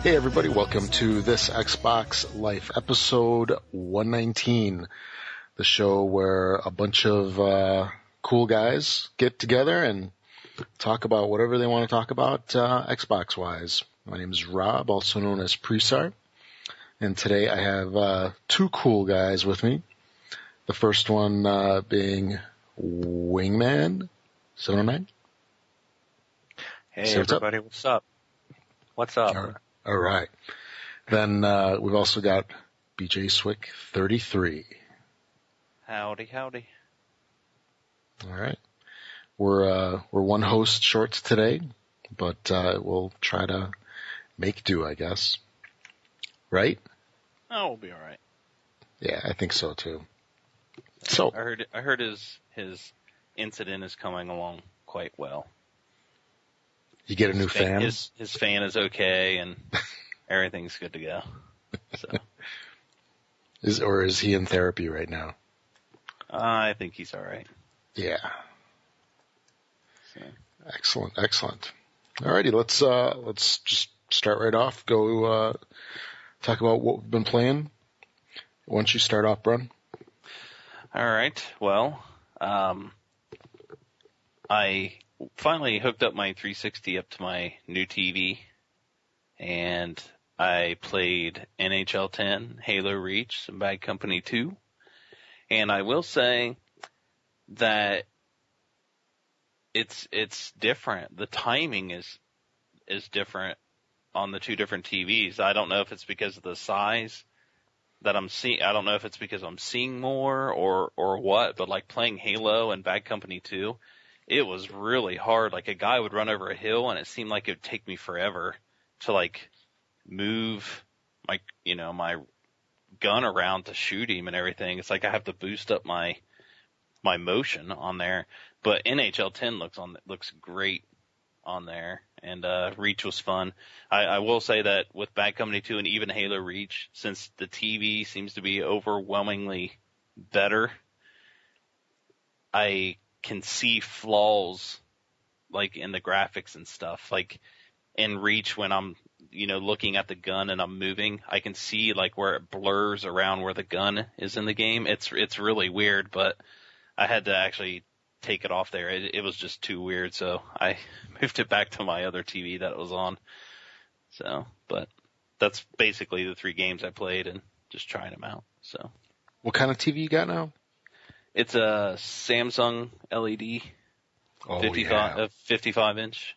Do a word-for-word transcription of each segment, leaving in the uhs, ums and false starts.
Hey everybody, welcome to this Xbox Life episode one nineteen, the show where a bunch of uh, cool guys get together and talk about whatever they want to talk about uh, Xbox-wise. My name is Rob, also known as Presar, and today I have uh, two cool guys with me. The first one uh, being Wingman seven oh nine. Hey Say what's everybody, up. what's up? What's up? All right. All right. Then uh, we've also got B J Swick thirty-three. Howdy, howdy. All right. We're uh, we're one host short today, but uh, we'll try to make do, I guess. Right? Oh, we'll be all right. Yeah, I think so too. So I heard I heard his his incident is coming along quite well. you get a new His fan, fan. His his fan is okay and everything's good to go. So Is or is he in therapy right now? I think he's all right. Yeah. So. Excellent, excellent. Alrighty, let's uh let's just start right off. Go uh talk about what we've been playing. Why don't you start off, Brun? All right. Well, um, I finally hooked up my three sixty up to my new T V, and I played N H L ten, Halo Reach, some Bad Company two, and I will say that it's it's different. The timing is is different on the two different T Vs. I don't know if it's because of the size that I'm seeing. I don't know if it's because I'm seeing more or or what, but like playing Halo and Bad Company two, it was really hard. Like a guy would run over a hill and it seemed like it would take me forever to like move my, you know, my gun around to shoot him and everything. It's like I have to boost up my my motion on there. But N H L ten looks on looks great on there, and uh Reach was fun. I, I will say that with Bad Company two and even Halo Reach, since the T V seems to be overwhelmingly better, I can see flaws like in the graphics and stuff. Like in Reach, when I'm, you know, looking at the gun and I'm moving, I can see like where it blurs around where the gun is in the game. It's it's really weird, but I had to actually take it off there. It, it was just too weird, so I moved it back to my other T V that it was on. So, but that's basically the three games I played and just trying them out. So, What kind of T V you got now? it's a Samsung L E D, Oh, fifty-five, yeah. uh, fifty-five inch.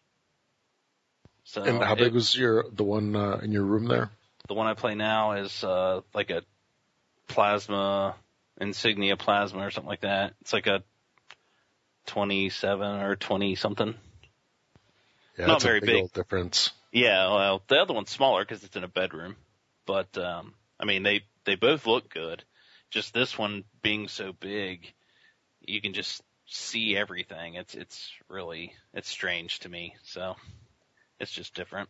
So, And how big it, was your the one uh, in your room there? the one I play now is uh, like a plasma, Insignia plasma or something like that. It's like a twenty-seven or twenty something. Yeah, Not that's very a big, big. old difference. Yeah, well, the other one's smaller because it's in a bedroom. But, um, I mean, they, they both look good. Just this one being so big, you can just see everything. It's, it's really, it's strange to me. So it's just different.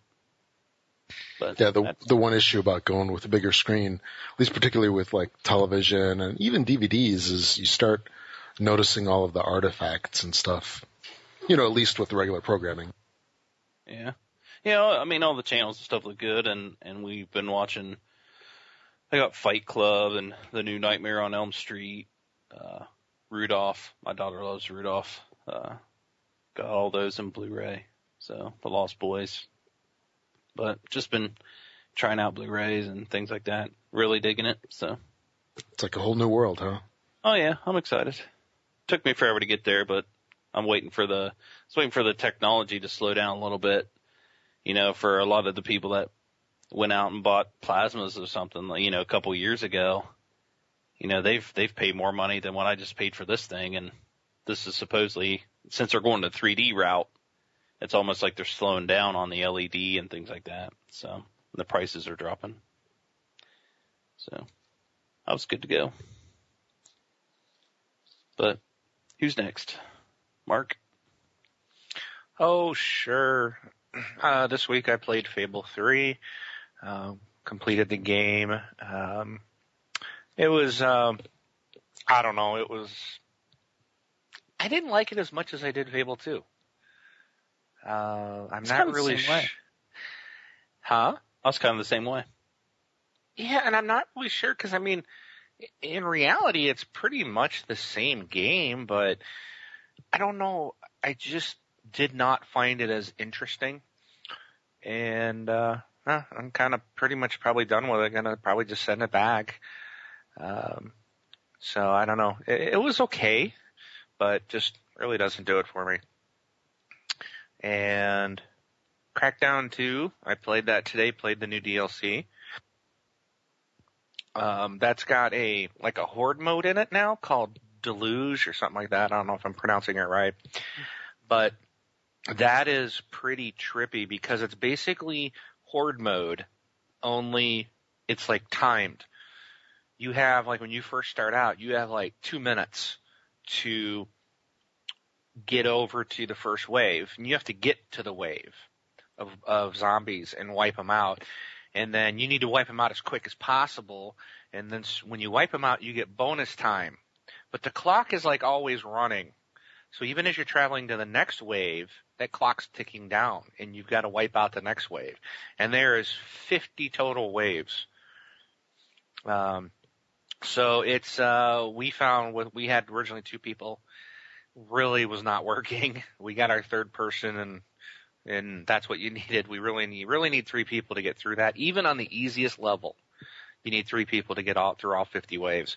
But Yeah, the that's, the one issue about going with a bigger screen, at least particularly with like television and even D V Ds, is you start noticing all of the artifacts and stuff. You know, at least with the regular programming. yeah. Yeah, I mean, all the channels and stuff look good, and, and we've been watching, I got Fight Club and the new Nightmare on Elm Street, uh, Rudolph. My daughter loves Rudolph. Uh, got all those in Blu-ray. So, The Lost Boys. But just been trying out Blu-rays and things like that. Really digging it, so. It's like a whole new world, huh? Oh yeah, I'm excited. Took me forever to get there, but I'm waiting for the, I was waiting for the technology to slow down a little bit. You know, for a lot of the people that went out and bought plasmas or something, like, you know, a couple years ago, you know, they've, they've paid more money than what I just paid for this thing. And this is supposedly, since they're going the three D route, it's almost like they're slowing down on the L E D and things like that. So the prices are dropping. So I was good to go. But who's next? Mark? Oh, sure. Uh, this week I played Fable three, um, completed the game. Um, it was, um, I don't know, it was, I didn't like it as much as I did Fable two. Uh, I'm It's not kind of the really same way. sh- Huh? I was kind of the same way. Yeah, and I'm not really sure because, I mean, in reality, it's pretty much the same game, but I don't know. I just did not find it as interesting. And uh, uh I'm kind of pretty much probably done with it. Gonna probably just send it back. Um, so I don't know. It, it was okay, but just really doesn't do it for me. And Crackdown two, I played that today. Played the new D L C. Um, that's got a like a horde mode in it now called Deluge or something like that. I don't know if I'm pronouncing it right, but that is pretty trippy because it's basically horde mode, only it's like timed. You have like when you first start out, you have like two minutes to get over to the first wave, and you have to get to the wave of, of zombies and wipe them out. And then you need to wipe them out as quick as possible. And then when you wipe them out, you get bonus time. But the clock is like always running. So even as you're traveling to the next wave, that clock's ticking down and you've got to wipe out the next wave. And there is fifty total waves. Um, so it's, uh, we found with, we had originally two people, really was not working. We got our third person and And that's what you needed. We really need, really need three people to get through that. Even on the easiest level, you need three people to get all through all fifty waves.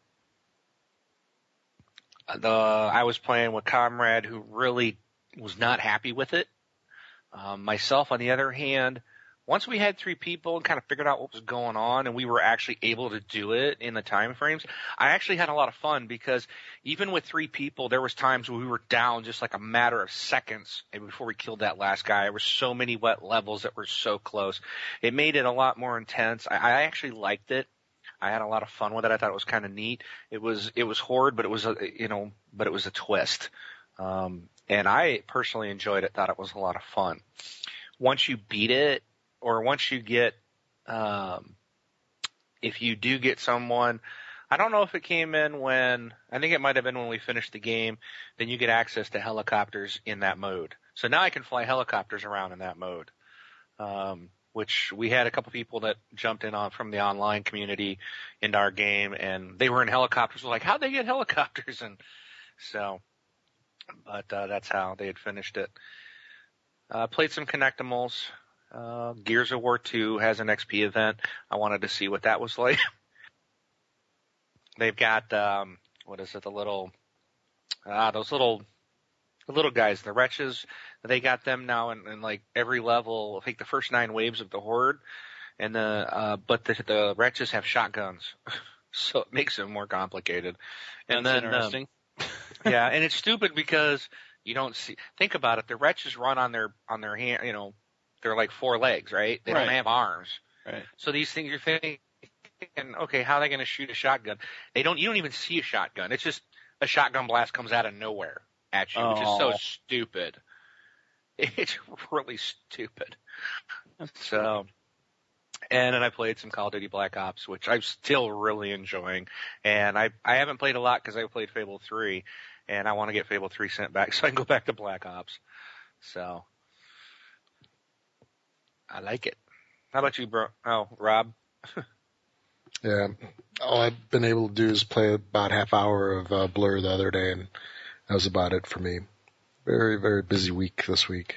The, I was playing with Comrade who really was not happy with it. Um, myself, on the other hand, once we had three people and kind of figured out what was going on and we were actually able to do it in the time frames, I actually had a lot of fun because even with three people, there was times where we were down just like a matter of seconds before we killed that last guy. There were so many wet levels that were so close. It made it a lot more intense. I, I actually liked it. I had a lot of fun with it. I thought it was kind of neat. It was, it was horde, but it was a, you know, but it was a twist. Um, and I personally enjoyed it, thought it was a lot of fun. Once you beat it, or once you get, um, if you do get someone, I don't know if it came in when, I think it might have been when we finished the game, then you get access to helicopters in that mode. So now I can fly helicopters around in that mode, um, which we had a couple people that jumped in on from the online community into our game, and they were in helicopters. We're like, how'd they get helicopters? And so, but uh, that's how they had finished it. Uh, played some Connectimals. Uh, Gears of War two has an X P event. I wanted to see what that was like. They've got, um, what is it, the little, ah, those little, the little guys, the wretches. They got them now in, in like every level. I think the first nine waves of the horde, and the, uh, but the, the wretches have shotguns, so it makes it more complicated. And That's then, interesting. Um, yeah, and it's stupid because you don't see. Think about it. The wretches run on their on their hand, you know. They're like four legs, right? They Right. don't have arms. Right. So these things you're thinking, okay, how are they going to shoot a shotgun? They don't, you don't even see a shotgun. It's just a shotgun blast comes out of nowhere at you, which is so Oh. stupid. It's really stupid. So, and then I played some Call of Duty Black Ops, which I'm still really enjoying. And I, I haven't played a lot because I played Fable three, and I want to get Fable three sent back so I can go back to Black Ops. So, I like it. How about you, bro? Oh, Rob? Yeah. All I've been able to do is play about half hour of uh, Blur the other day, and that was about it for me. Very, very busy week this week.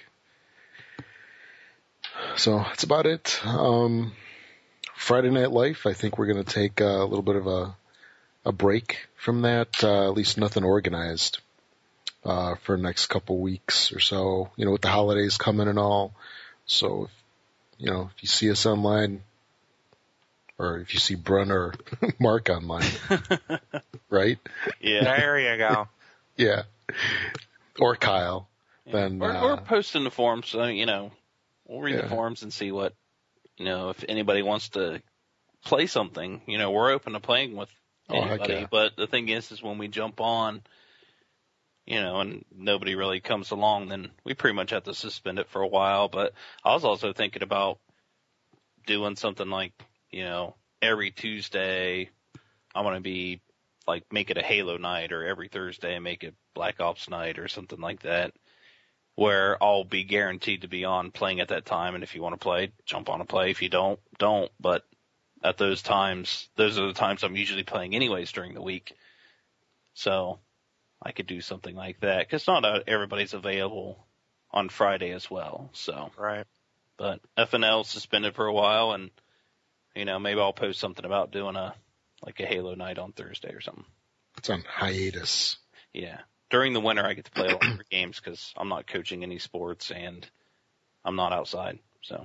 So that's about it. Um, Friday Night Life, I think we're going to take a little bit of a, a break from that, uh, at least nothing organized, uh, for the next couple weeks or so, you know, with the holidays coming and all. So, if, you know, if you see us online, or if you see Brun or Mark online, right? Yeah. There you go. Yeah. Or Kyle. Yeah. Then, or, uh, or post in the forums, so, you know, we'll read Yeah. the forums and see what, you know, if anybody wants to play something, you know, we're open to playing with Oh, heck anybody. yeah. But the thing is, is when we jump on, you know, and nobody really comes along, then we pretty much have to suspend it for a while. But I was also thinking about doing something like, you know, every Tuesday I'm going to be like, make it a Halo night, or every Thursday make it Black Ops night or something like that, where I'll be guaranteed to be on playing at that time. And if you want to play, jump on and play. If you don't, don't. But at those times, those are the times I'm usually playing anyways during the week. So I could do something like that because not everybody's available on Friday as well. So, right. But F N L suspended for a while, and you know maybe I'll post something about doing a like a Halo night on Thursday or something. It's on hiatus. Yeah, during the winter I get to play longer games because I'm not coaching any sports and I'm not outside. So,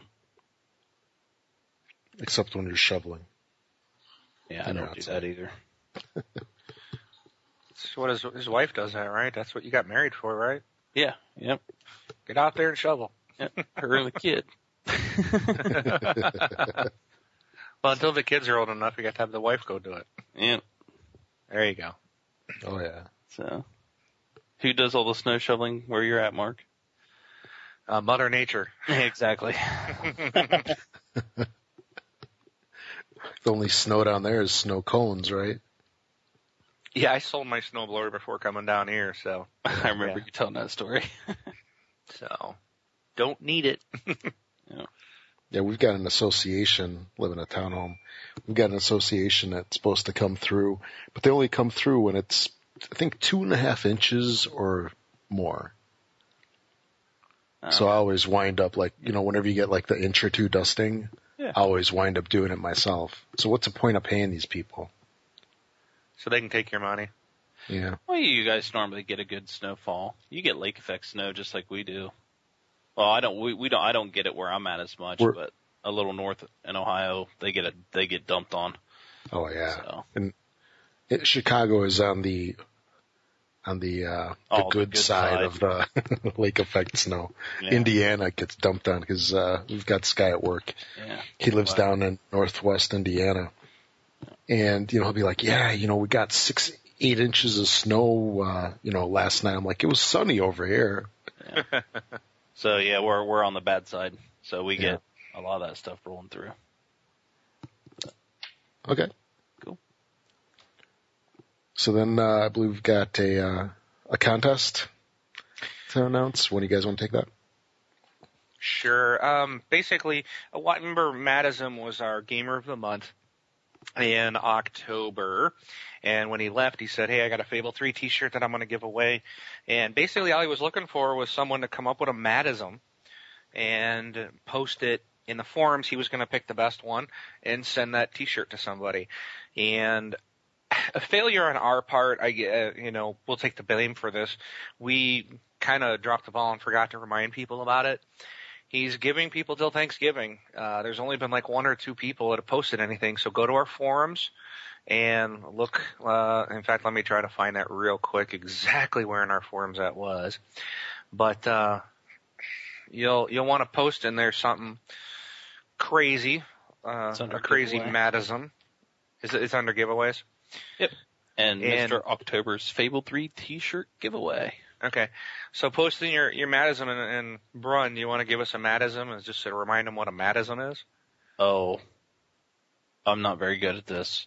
except when you're shoveling. Yeah, I don't do that either. That's what his his wife does that, right? That's what you got married for, right? Yeah. Yep. Get out there and shovel. Yep. Her and the kid. Well, until the kids are old enough, you got to have the wife go do it. Yep. There you go. Oh yeah. So, who does all the snow shoveling where you're at, Mark? Uh, Mother Nature. Exactly. The only snow down there is snow cones, right? Yeah, I sold my snowblower before coming down here, so. I remember yeah. you telling that story. So, don't need it. Yeah. Yeah, we've got an association, live in a townhome. We've got an association that's supposed to come through, but they only come through when it's, I think, two and a half inches or more. Oh. So I always wind up like, you know, whenever you get like the inch or two dusting, Yeah. I always wind up doing it myself. So what's the point of paying these people? So they can take your money. Yeah. Well, you guys normally get a good snowfall. You get lake effect snow just like we do. Well, I don't. We, we don't. I don't get it where I'm at as much, We're, but a little north in Ohio, they get it. They get dumped on. Oh yeah. So. And it, Chicago is on the on the uh, the, oh, good, the good side, side of the lake effect snow. Yeah. Indiana gets dumped on because uh, we've got Sky at work. Yeah. He lives Wow. down in northwest Indiana, and you know he'll be like, "Yeah, you know we got six, eight inches of snow, uh, you know, last night." I'm like, "It was sunny over here." Yeah. So yeah, we're we're on the bad side. So we Yeah. get a lot of that stuff rolling through. Okay. Cool. So then uh, I believe we've got a uh, a contest to announce. When do you guys want to take that? Sure. Um, basically, I remember Madism was our Gamer of the Month in October. And when he left, he said, hey, I got a Fable three t-shirt that I'm going to give away. And basically all he was looking for was someone to come up with a Madism and post it in the forums. He was going to pick the best one and send that t-shirt to somebody. And a failure on our part, I, uh, you know, we'll take the blame for this. We kind of dropped the ball and forgot to remind people about it. He's giving people till Thanksgiving. Uh, there's only been like one or two people that have posted anything. So go to our forums and look. Uh, in fact, let me try to find that real quick, exactly where in our forums that was. But uh, you'll you'll want to post in there something crazy, uh, a crazy giveaway. Madism. Is it? It's under giveaways. Yep. And, And- Mister October's Fable three t-shirt giveaway. Okay, so posting your your Madism and, and Brun, do you want to give us a Madism and just to remind them what a Madism is? Oh, I'm not very good at this.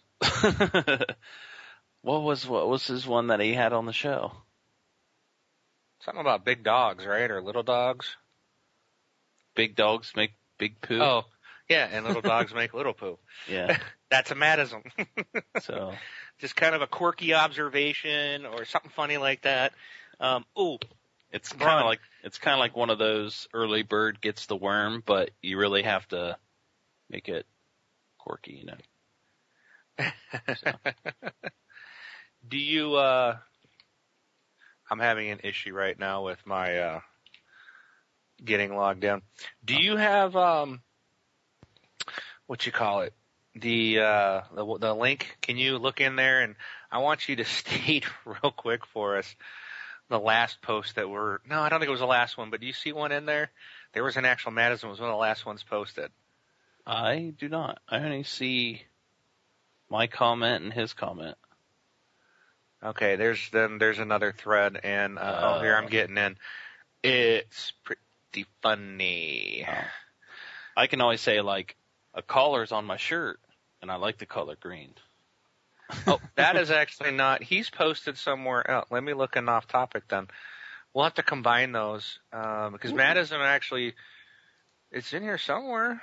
What was what was his one that he had on the show? Something about big dogs, right, or little dogs? Big dogs make big poo. Oh, yeah, and little dogs make little poo. Yeah. That's a Madism. So Just kind of a quirky observation or something funny like that. Um, ooh, it's kind Ron. of like it's kind of like one of those early bird gets the worm, but you really have to make it quirky, you know. So. do you, uh, I'm having an issue right now with my, uh, getting logged in. Do you have, um, what you call it? The, uh, the, the link, can you look in there and I want you to state real quick for us the last post that were, no, I don't think it was the last one, but do you see one in there? There was an actual Madison, it was one of the last ones posted. I do not. I only see my comment and his comment. Okay, there's then there's another thread, and uh, Uh, oh, here I'm getting in. It's pretty funny. Oh. I can always say like a collar's on my shirt, and I like the color green. Oh, that is actually not. He's posted somewhere else. Let me look in off topic then. we'll have to combine those um, because Madison actually, it's in here somewhere.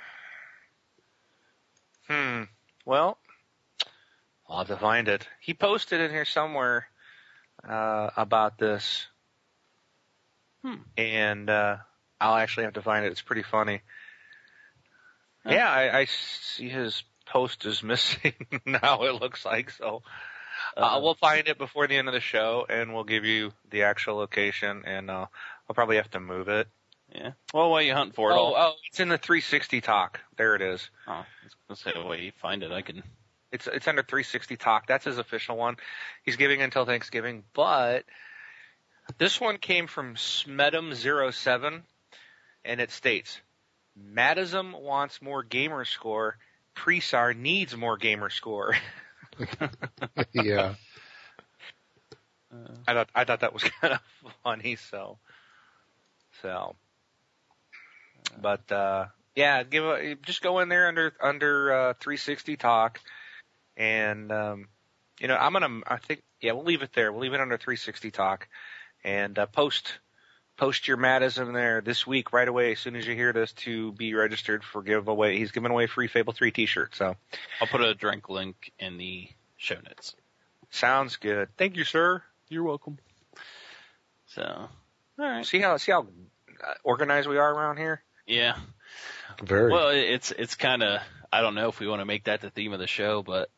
Hmm. Well, I'll have to find it. He posted in here somewhere uh, about this, Hmm. and uh, I'll actually have to find it. It's pretty funny. Huh. Yeah, I, I see his post is missing now. It looks like so. Uh, Uh-oh. we'll find it before the end of the show, and we'll give you the actual location, and uh, I'll probably have to move it. Yeah. Well, while you hunt for it, Oh, I'll- oh, it's in the three sixty talk. There it is. oh, I was gonna say, while you find it, I can. It's it's under three sixty talk. That's his official one. He's giving until Thanksgiving, but this one came from Smedum zero seven, and it states, Madism wants more gamer score. Presar needs more gamer score. Yeah. Uh, I thought I thought that was kind of funny. So, so, but uh, yeah, give a, just go in there under under uh, three sixty talk, and um, you know I'm gonna I think yeah we'll leave it there. We'll leave it under three sixty talk, and uh, post post your Madism there this week right away as soon as you hear this to be registered for giveaway. He's giving away free Fable three T-shirt. So I'll put a drink link in the show notes. sounds good. Thank you, sir. You're welcome. So, all right. See how see how uh, organized we are around here. Yeah. Very. Well, it- it's it's kind of, I don't know if we want to make that the theme of the show, but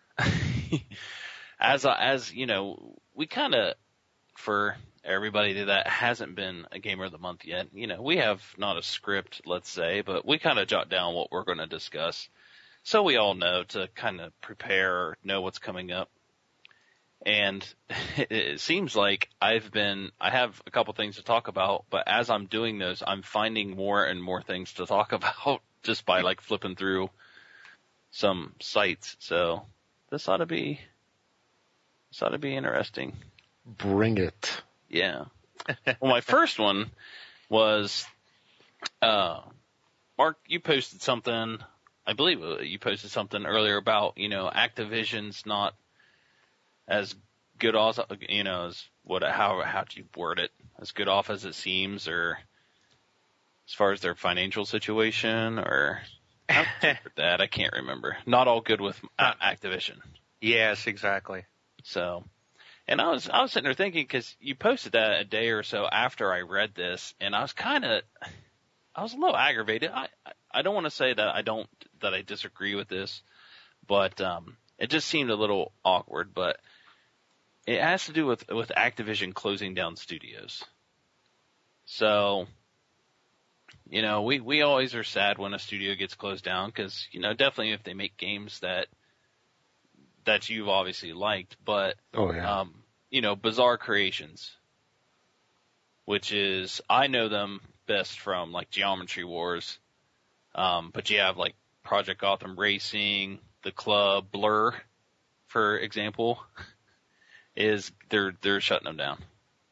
as as you know, we kind of, for everybody that hasn't been a gamer of the month yet, you know, we have not a script, let's say, but we kind of jot down what we're going to discuss, so we all know to kind of prepare or know what's coming up. And it, it seems like I've been, I have a couple things to talk about, but as I'm doing those, I'm finding more and more things to talk about just by like flipping through some sites. So this ought to be, this ought to be interesting. Bring it. Yeah. Well, my first one was, uh, Mark, you posted something, I believe you posted something earlier about, you know, Activision's not as good off, you know, as what, how, how do you word it? As good off as it seems, or as far as their financial situation, or how to interpret that, I can't remember. Not all good with uh, Activision. Yes, exactly. So, and I was, I was sitting there thinking, cause you posted that a day or so after I read this, and I was kind of, I was a little aggravated. I, I don't want to say that I don't, that I disagree with this, but, um, it just seemed a little awkward, but it has to do with, with Activision closing down studios. So, you know, we, we always are sad when a studio gets closed down, cause, you know, definitely if they make games that, that you've obviously liked, but, Oh, yeah. um, you know, Bizarre Creations, which is, I know them best from like Geometry Wars. Um, but you have like Project Gotham Racing, The Club, Blur, for example, is they're, they're shutting them down.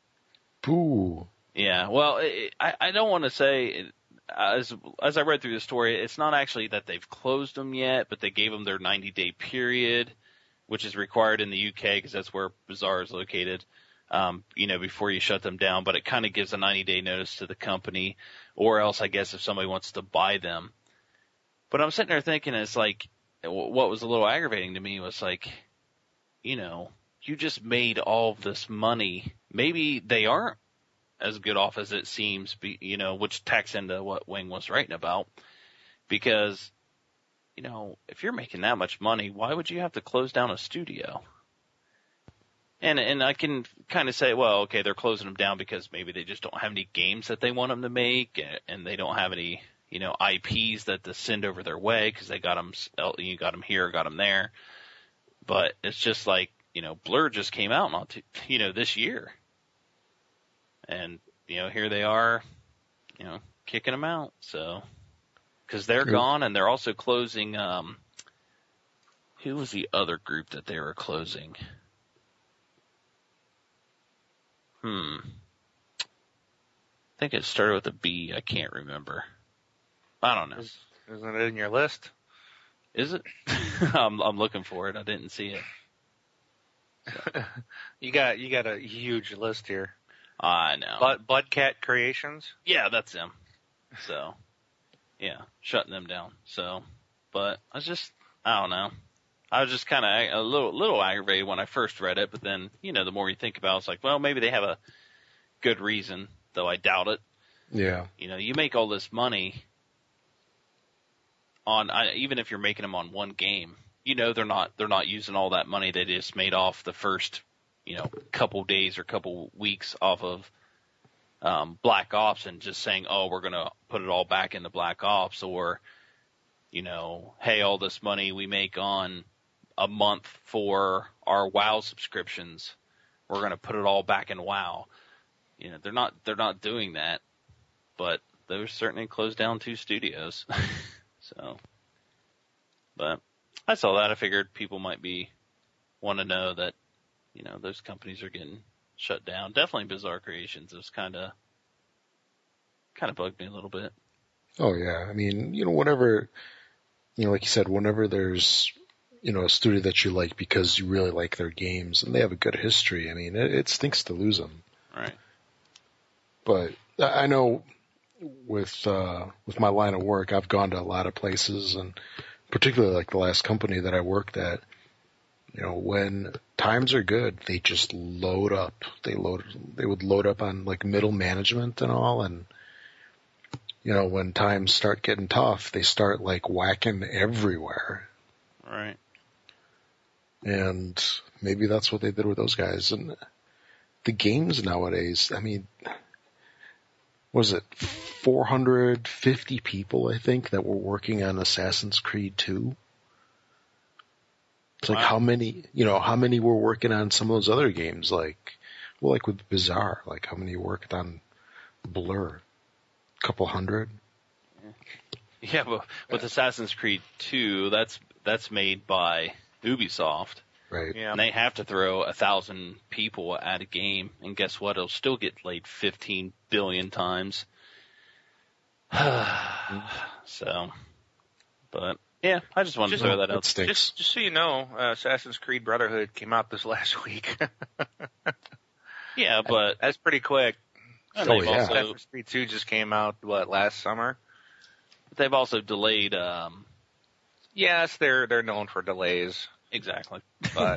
Boo. Yeah. Well, it, I, I don't want to say, as, as I read through the story, it's not actually that they've closed them yet, but they gave them their ninety day period, which is required in the U K because that's where Bizarre is located, um, you know, before you shut them down. But it kind of gives a ninety day notice to the company, or else I guess if somebody wants to buy them. But I'm sitting there thinking, it's like, what was a little aggravating to me was like, you know, you just made all of this money. Maybe they aren't as good off as it seems, you know, which tacks into what Wing was writing about. Because, you know, if you're making that much money, why would you have to close down a studio? And and I can kind of say, well, okay, they're closing them down because maybe they just don't have any games that they want them to make, and they don't have any, you know, I Ps that to send over their way because they got them, you got them here, got them there. But it's just like, you know, Blur just came out not too, you know, this year, and you know, here they are, you know, kicking them out. So because they're Yep. gone, and they're also closing. Um, who was the other group that they were closing? Hmm. I think it started with a B. I can't remember. I don't know. Is, isn't it in your list? Is it? I'm, I'm looking for it. I didn't see it. You got you got a huge list here. I know. Bud, Budcat Creations? Yeah, that's them. So, yeah, shutting them down. So, but I was just, I don't know. I was just kind of a little, little aggravated when I first read it, but then, you know, the more you think about it, it's like, well, maybe they have a good reason, though I doubt it. Yeah. You know, you make all this money on, I, even if you're making them on one game, you know, they're not, they're not using all that money they just made off the first, you know, couple days or couple weeks off of, um, Black Ops and just saying, oh, we're going to put it all back into Black Ops, or, you know, hey, all this money we make on a month for our WoW subscriptions, we're going to put it all back in WoW. You know, they're not, they're not doing that, but those certainly closed down two studios. So, but I saw that. I figured people might be want to know that, you know, those companies are getting shut down. Definitely Bizarre Creations was kind of, kind of bugged me a little bit. Oh yeah. I mean, you know, whenever, you know, like you said, whenever there's, you know, a studio that you like because you really like their games and they have a good history, I mean, it, it stinks to lose them. Right. But I know with, uh, with my line of work, I've gone to a lot of places, and particularly like the last company that I worked at, you know, when times are good, they just load up. They load, they would load up on like middle management and all. And, you know, when times start getting tough, they start like whacking everywhere. Right. And maybe that's what they did with those guys. And the games nowadays, I mean, was it four hundred fifty people, I think, that were working on Assassin's Creed two? It's like Wow. how many, you know, how many were working on some of those other games? Like, well, like with Bizarre, like how many worked on Blur? A couple hundred? Yeah, but with Assassin's Creed two, that's, that's made by Ubisoft. Right. Yeah. And they have to throw a thousand people at a game, and guess what? It'll still get played fifteen billion times. So, but yeah, I just wanted Just- to throw that It out. stinks. Just, just so you know, uh, Assassin's Creed Brotherhood came out this last week. Yeah, but That's pretty quick. and Oh, they've yeah. also Assassin's Creed two just came out, what, last summer? they've also delayed. Um, Yes, they're they're known for delays, exactly. but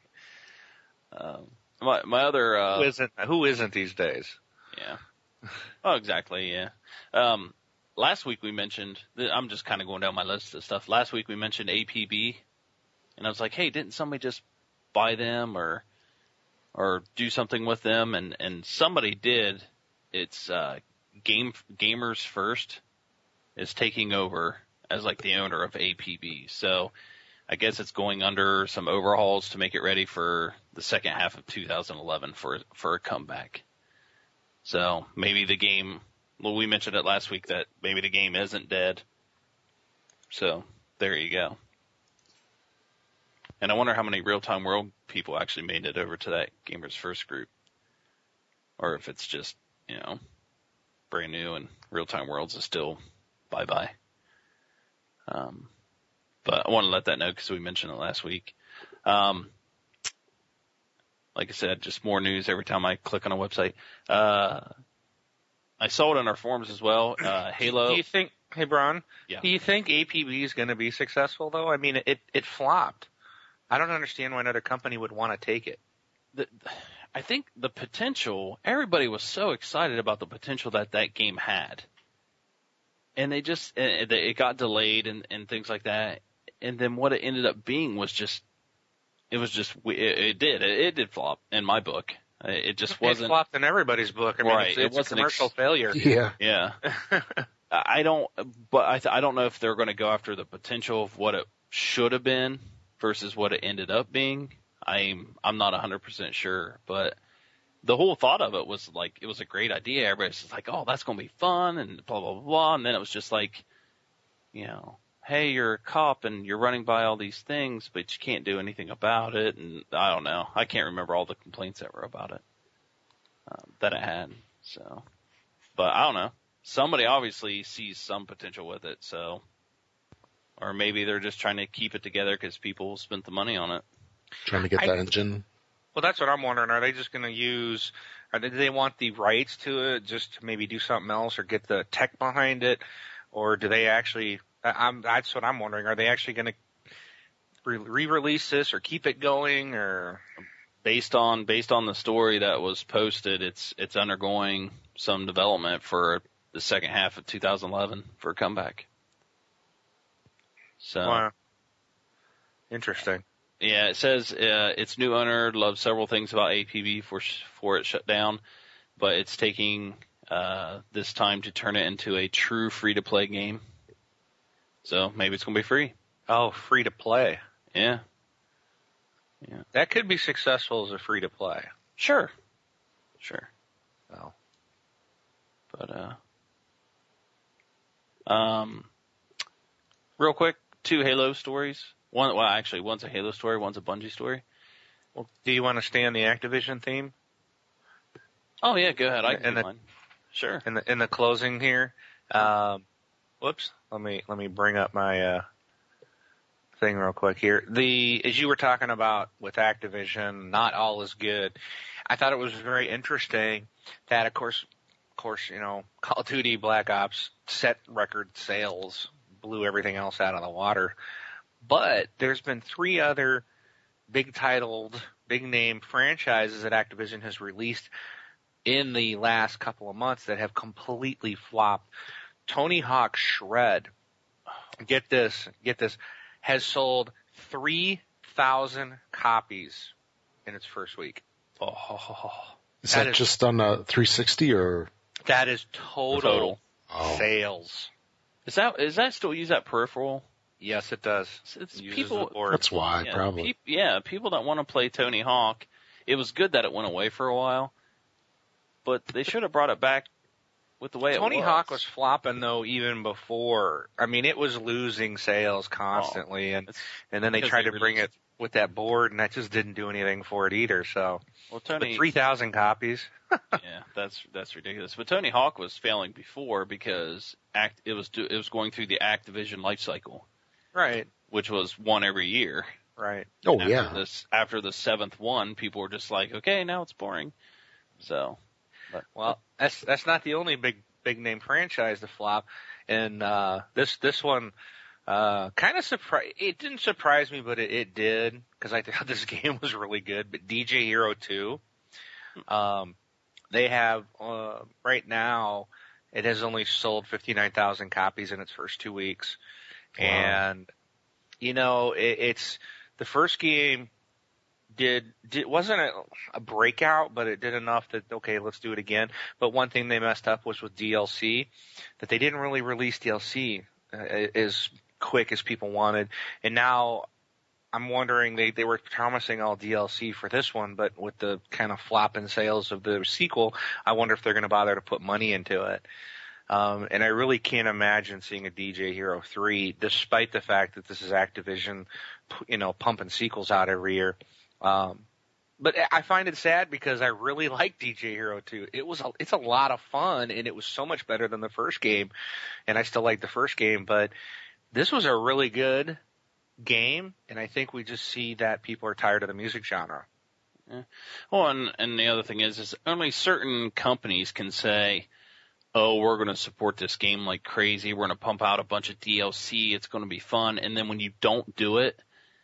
Um, my my other uh, who isn't who isn't these days? yeah. Oh, exactly. Yeah. Um, last week we mentioned. I'm just kind of going down my list of stuff. Last week we mentioned A P B, and I was like, hey, didn't somebody just buy them or or do something with them? And and somebody did. It's uh, game Gamers First is taking over as like the owner of A P B. So I guess it's going under some overhauls to make it ready for the second half of two thousand eleven for for a comeback. So maybe the game, well, we mentioned it last week that maybe the game isn't dead. So there you go. And I wonder how many Real-Time World people actually made it over to that Gamers First group. Or if it's just, you know, brand new and Real-Time Worlds is still bye-bye. Um, but I want to let that know because we mentioned it last week. Um, like I said, just more news every time I click on a website. Uh, I saw it in our forums as well. Uh, Halo. Do you think? Hey, Bron. Yeah. Do you think A P B is going to be successful though? I mean, it it flopped. I don't understand why another company would want to take it. The, I think the potential, everybody was so excited about the potential that that game had. And they just, it, it got delayed and, and things like that. And then what it ended up being was just, it was just, it, it did, it, it did flop in my book. It just wasn't. It flopped in everybody's book. I mean, Right, it's, it it's wasn't a commercial ex- failure. Yeah. Yeah. I don't, but I, th- I don't know if they're going to go after the potential of what it should have been versus what it ended up being. I'm, I'm not one hundred percent sure, but the whole thought of it was like, it was a great idea. Everybody's just like, oh, that's going to be fun and blah, blah, blah, blah. And then it was just like, you know, hey, you're a cop and you're running by all these things, but you can't do anything about it. And I don't know. I can't remember all the complaints that were about it, um, that it had. So, but I don't know. Somebody obviously sees some potential with it. So, or maybe they're just trying to keep it together because people spent the money on it. Trying to get I- that engine. Well, that's what I'm wondering. Are they just going to use? Or do they want the rights to it just to maybe do something else or get the tech behind it, or do they actually? I'm, that's what I'm wondering. Are they actually going to re-release this or keep it going, or based on based on the story that was posted, it's it's undergoing some development for the second half of two thousand eleven for a comeback. So, wow. Interesting. Yeah, it says uh, its new owner loves several things about A P B before before it shut down, but it's taking uh, this time to turn it into a true free-to-play game. So maybe it's going to be free. Oh, free to play. Yeah. Yeah. That could be successful as a free to play. Sure. Sure. Oh. But uh um real quick, two Halo stories. One well actually one's a Halo story, one's a Bungie story. Well, do you want to stay on the Activision theme? Oh yeah, go ahead. I can and do the, mine. Sure. In the in the closing here. Um whoops. Let me let me bring up my uh thing real quick here. The as you were talking about with Activision, not all is good. I thought it was very interesting that of course of course, you know, Call of Duty Black Ops set record sales, blew everything else out of the water. But there's been three other big titled, big name franchises that Activision has released in the last couple of months that have completely flopped. Tony Hawk Shred, get this, get this, has sold three thousand copies in its first week. Oh, is that, that is, just on a three sixty or? That is total, total. Oh. sales. Is that is that still use that peripheral? Yes, it does. It's it people. That's why, yeah, probably. Pe- yeah, people that want to play Tony Hawk. It was good that it went away for a while, but they should have brought it back with the way Tony it was. Hawk was flopping though even before. I mean, it was losing sales constantly, oh, and and then they tried they to bring it with that board, and that just didn't do anything for it either. So, well, Tony, three thousand copies. Yeah, that's that's ridiculous. But Tony Hawk was failing before because act it was it was going through the Activision life cycle, right? Which was one every year, right? Oh after yeah. This after the seventh one, people were just like, okay, now it's boring. So, but, well, that's that's not the only big big name franchise to flop, and uh, this this one uh, kind of surprised. It didn't surprise me, but it, it did because I thought this game was really good. But D J Hero two. Um, They have, uh, right now, it has only sold fifty-nine thousand copies in its first two weeks. Wow. And, you know, it, it's, the first game did, did wasn't a, a breakout, but it did enough that, okay, let's do it again. But one thing they messed up was with D L C, that they didn't really release D L C uh, as quick as people wanted. And now, I'm wondering, they, they were promising all D L C for this one, but with the kind of flop in sales of the sequel, I wonder if they're going to bother to put money into it. Um, and I really can't imagine seeing a D J Hero three, despite the fact that this is Activision, you know, pumping sequels out every year. Um, but I find it sad because I really like D J Hero two. It was, a, it's a lot of fun, and it was so much better than the first game, and I still like the first game, but this was a really good game, and I think we just see that people are tired of the music genre. Yeah. Well, and, and the other thing is, is only certain companies can say, oh, we're going to support this game like crazy. We're going to pump out a bunch of D L C. It's going to be fun. And then when you don't do it,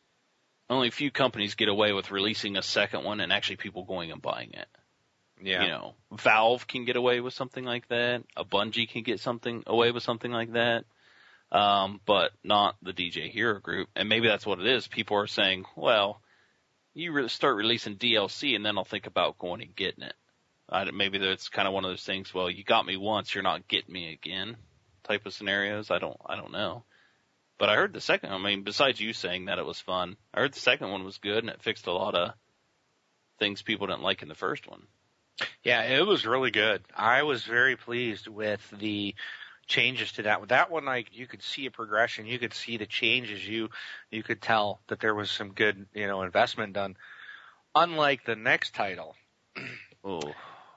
only a few companies get away with releasing a second one and actually people going and buying it. Yeah. You know, Valve can get away with something like that. A Bungie can get something away with something like that. Um, but not the D J Hero group. And maybe that's what it is. People are saying, well, you re- start releasing D L C and then I'll think about going and getting it. I, maybe it's kind of one of those things, well, you got me once, you're not getting me again type of scenarios. I don't, I don't know. But I heard the second, I mean, besides you saying that it was fun, I heard the second one was good and it fixed a lot of things people didn't like in the first one. Yeah, it was really good. I was very pleased with the changes to that. With that one, like, you could see a progression. You could see the changes. You, you could tell that there was some good, you know, investment done. Unlike the next title. Oh.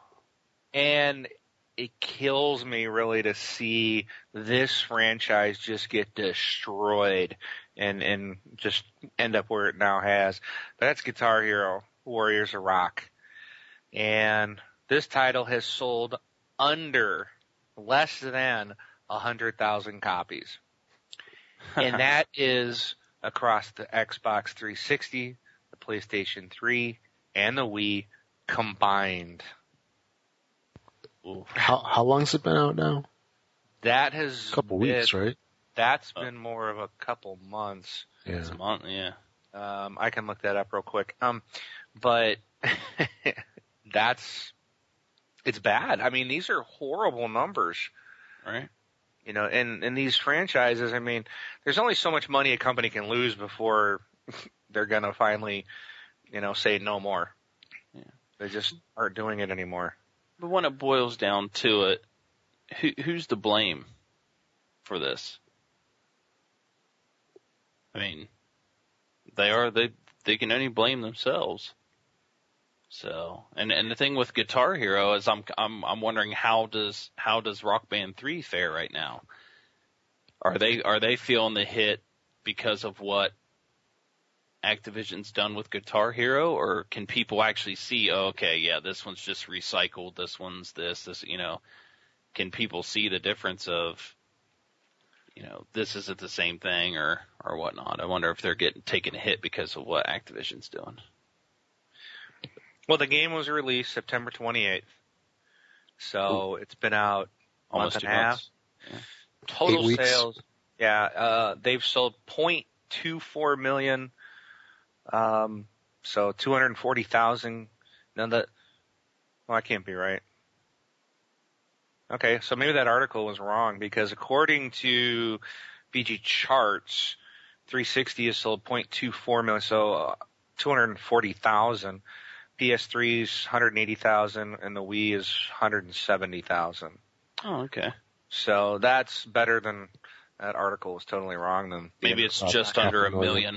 And it kills me really to see this franchise just get destroyed and, and just end up where it now has. But that's Guitar Hero. Warriors of Rock. And this title has sold under, less than one hundred thousand copies. And that is across the Xbox three sixty, the PlayStation three, and the Wii combined. Ooh. How how long's it been out now? That has a couple been, weeks, right? That's been more of a couple months. Yeah. It's a month, yeah. Um, I can look that up real quick. Um, but that's, it's bad. I mean, these are horrible numbers. Right. You know, and, and these franchises, I mean, there's only so much money a company can lose before they're going to finally, you know, say no more. Yeah. They just aren't doing it anymore. But when it boils down to it, who, who's to blame for this? I mean, they are, they, they can only blame themselves. So, and, and the thing with Guitar Hero is I'm, I'm, I'm wondering how does, how does Rock Band three fare right now? Are they, are they feeling the hit because of what Activision's done with Guitar Hero, or can people actually see, oh, okay, yeah, this one's just recycled, this one's this, this, you know, can people see the difference of, you know, this isn't the same thing or, or whatnot? I wonder if they're getting taking a hit because of what Activision's doing. Well, the game was released September twenty-eighth. So Ooh. It's been out a Almost month and two a half. months. Yeah. Total sales. Yeah, uh, they've sold zero point two four million. Um, so two hundred forty thousand. Now that, well, that can't be right. Okay, so maybe that article was wrong because according to V G Charts, three sixty has sold zero point two four million, so uh, two hundred forty thousand. P S three is one hundred eighty thousand, and the Wii is one hundred seventy thousand. Oh, okay. So that's better than that article was totally wrong. Then maybe it's just under a million. million.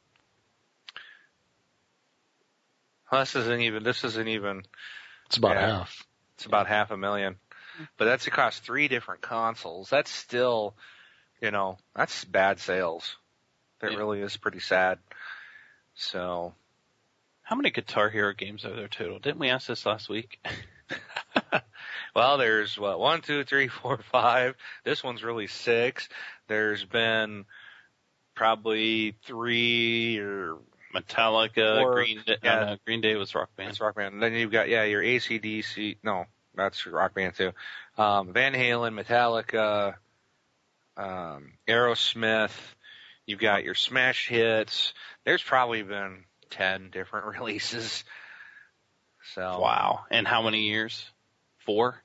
Well, this isn't even. This isn't even. It's about yeah, half. It's about half a million. But that's across three different consoles. That's still, you know, that's bad sales. That yeah. really is pretty sad. So. How many Guitar Hero games are there total? Didn't we ask this last week? Well, there's what, one, two, three, four, five. This one's really six. There's been probably three or Metallica, four, Green Day. Yeah, oh, no, Green Day was Rock Band. It's Rock Band. And then you've got, yeah, your A C D C. No, that's Rock Band too. Um, Van Halen, Metallica, um, Aerosmith. You've got your smash hits. There's probably been ten different releases. So wow. And how many years? Four?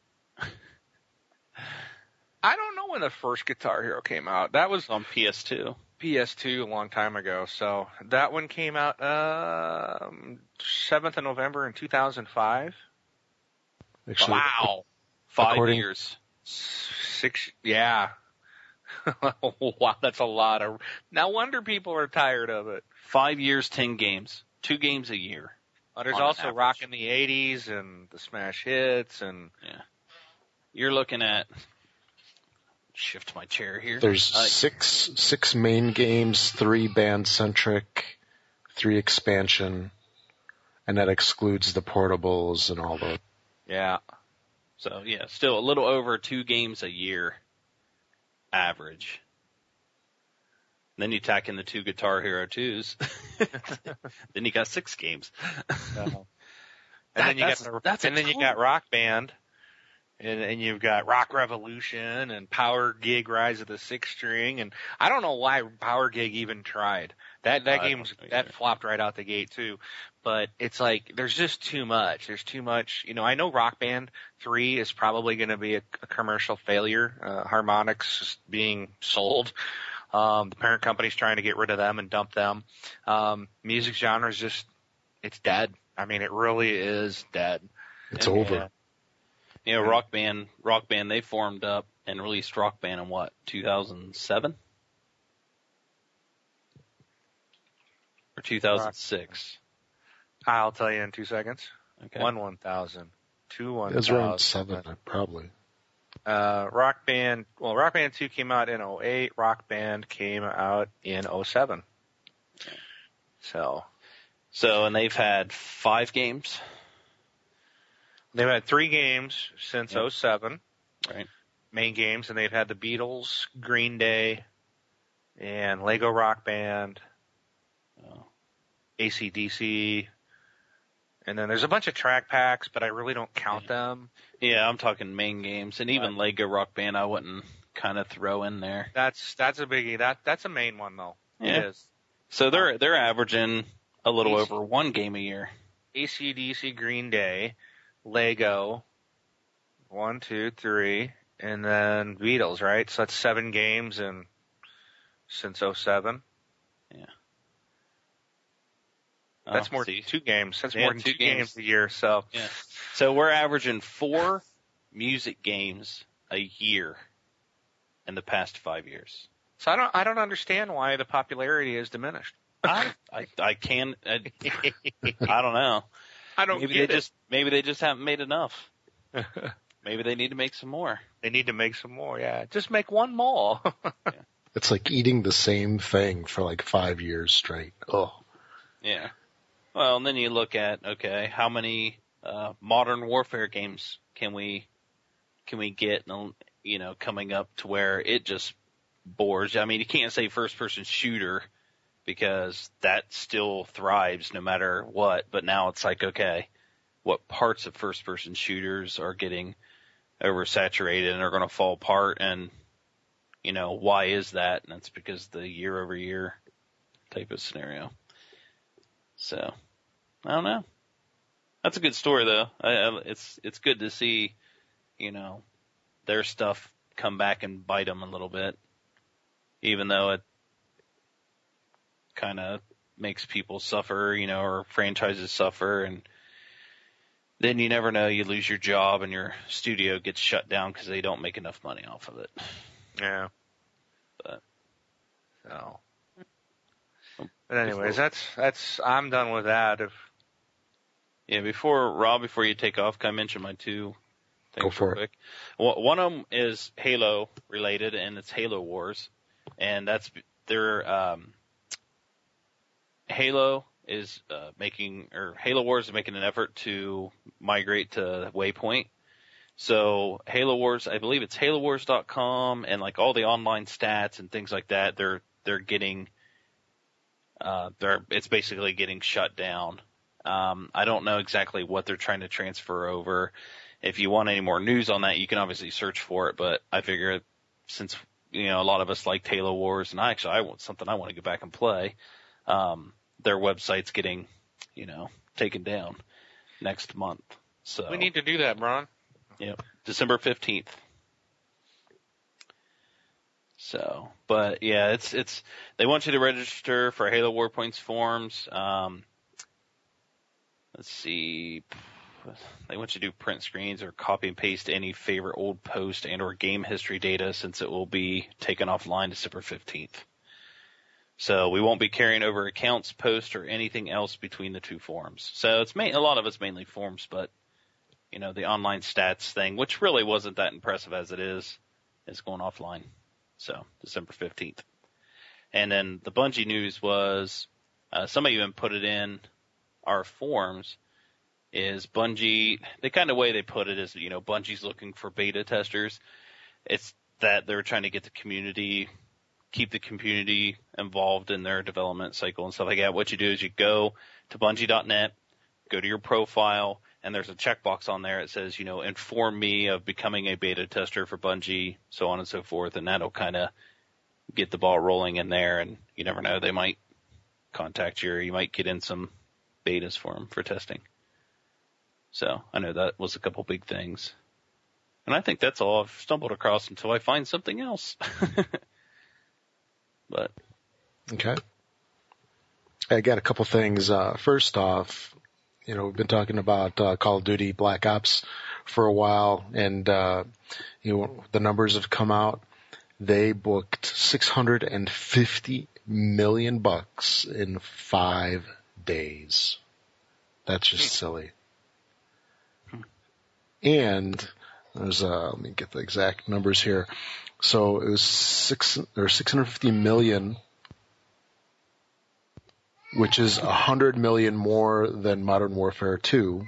I don't know when the first Guitar Hero came out. That was on P S two. P S two a long time ago. So that one came out um seventh of November in two thousand five. Actually, wow. Five according- years. Six yeah. Wow, that's a lot of. No wonder people are tired of it. Five years, ten games, two games a year. Oh, there's also Rock in the eighties and the smash hits and. Yeah. You're looking at. Shift my chair here. There's uh, six six main games, three band centric, three expansion, and that excludes the portables and all the. Yeah. So yeah, still a little over two games a year. Average. Then you tack in the two Guitar Hero twos. Then you got six games. Uh-huh. And that, then you that's, got that's and then you got Rock Band, and, and you've got Rock Revolution and Power Gig Rise of the Six String, and I don't know why Power Gig even tried. That that I game's that flopped right out the gate too. But it's like there's just too much. There's too much. You know, I know Rock Band three is probably going to be a, a commercial failure. Uh, Harmonix is being sold. Um, the parent company's trying to get rid of them and dump them. Um, music genre is just, it's dead. I mean, it really is dead. It's and, over. Yeah. You know, Rock Band, Rock Band, they formed up and released Rock Band in what, two thousand seven? Or two thousand six? I'll tell you in two seconds. Okay. One one thousand. Two one thousand. It was around seven, probably. Uh, Rock Band, well, Rock Band two came out in oh eight. Rock Band came out in oh seven. So. So, and they've had five games. They've had three games since Yep. oh seven. Right. Main games, and they've had the Beatles, Green Day, and Lego Rock Band, Oh. A C D C, and then there's a bunch of track packs, but I really don't count Yeah. them. Yeah, I'm talking main games, and even Right. Lego Rock Band I wouldn't kind of throw in there. That's that's a biggie. That that's a main one though. Yeah. It is. So they're they're averaging a little Easy. over one game a year. A C D C, Green Day, Lego, one, two, three, and then Beatles, right? So that's seven games and since oh seven. That's Oh, more see. than two games. That's Yeah, more than two two games. games a year. So Yeah. So we're averaging four music games a year in the past five years. so I don't I don't understand why the popularity is diminished. I I, I can I, I don't know. I don't Maybe get they it. just maybe they just haven't made enough. Maybe they need to make some more. They need to make some more. Yeah, just make one more. It's like eating the same thing for like five years straight. Oh, Yeah. Well, and then you look at, okay, how many uh, modern warfare games can we can we get, you know, coming up to where it just bores? I mean, you can't say first-person shooter because that still thrives no matter what. But now it's like, okay, what parts of first-person shooters are getting oversaturated and are going to fall apart? And, you know, why is that? And that's because the year-over-year type of scenario. So, I don't know. That's a good story, though. I, I, it's it's good to see, you know, their stuff come back and bite them a little bit, even though it kind of makes people suffer, you know, or franchises suffer, and then you never know, you lose your job and your studio gets shut down because they don't make enough money off of it. Yeah. But So. But anyways, that's that's I'm done with that. If yeah, before Rob, before you take off, can I mention my two things Go for real quick? Well, one of them is Halo related, and it's Halo Wars, and that's their um, Halo is uh, making or Halo Wars is making an effort to migrate to Waypoint. So Halo Wars, I believe it's Halo Wars dot com, and like all the online stats and things like that, they're they're getting uh, they're it's basically getting shut down. Um, I don't know exactly what they're trying to transfer over. If you want any more news on that, you can obviously search for it. But I figure since, you know, a lot of us like Halo Wars, and I actually, I want something I want to go back and play, um, their website's getting, you know, taken down next month. So we need to do that, Bron. Yep. December fifteenth. So, but yeah, it's, it's, they want you to register for Halo Warpoints forums. Um, let's see. They want you to do print screens or copy and paste any favorite old post and or game history data since it will be taken offline December fifteenth. So we won't be carrying over accounts, posts, or anything else between the two forums. So it's main, a lot of it's mainly forums, but you know, the online stats thing, which really wasn't that impressive as it is, is going offline. So December fifteenth. And then the Bungie news was, uh, somebody even put it in our forums, is Bungie, the kind of way they put it is, you know, Bungie's looking for beta testers. It's that they're trying to get the community, keep the community involved in their development cycle and stuff like that. What you do is you go to Bungie dot net, go to your profile, and there's a checkbox on there that says, you know, inform me of becoming a beta tester for Bungie, so on and so forth, and that'll kind of get the ball rolling in there, and you never know, they might contact you, or you might get in some betas for them for testing. So I know that was a couple big things. And I think that's all I've stumbled across until I find something else. But okay. I got a couple things. Uh, first off, you know, we've been talking about uh, Call of Duty Black Ops for a while, and uh, you know, the numbers have come out. They booked six hundred fifty million bucks in five days. That's just silly. And there's uh let me get the exact numbers here. So it was six or six hundred fifty million which is a hundred million more than Modern Warfare two.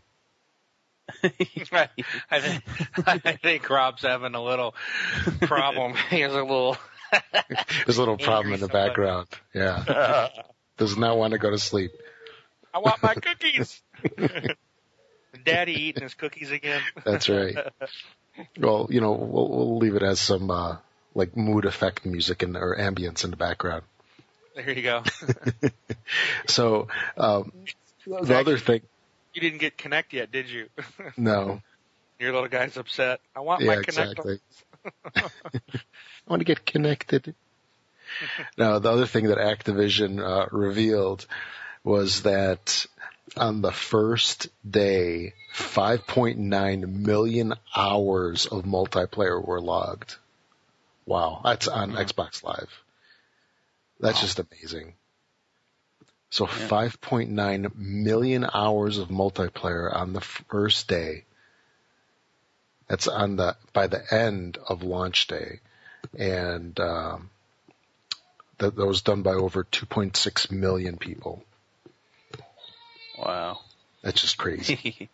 I think I think Rob's having a little problem. He has a little. There's a little problem in the somebody. background. Yeah, does not want to go to sleep. I want my cookies. Daddy eating his cookies again. That's right. Well, you know, we'll, we'll leave it as some uh, like mood effect music in, or ambience in the background. There you go. So um, the other thing. You didn't get Connect yet, did you? No. Your little guy's upset. I want Yeah, my Connect. exactly. I want to get connected. Now, the other thing that Activision uh, revealed was that on the first day, five point nine million hours of multiplayer were logged. Wow. That's on mm-hmm. Xbox Live. That's wow. just amazing. So yeah. five point nine million hours of multiplayer on the first day. That's on the, by the end of launch day. And, um, that, that was done by over two point six million people. Wow. That's just crazy.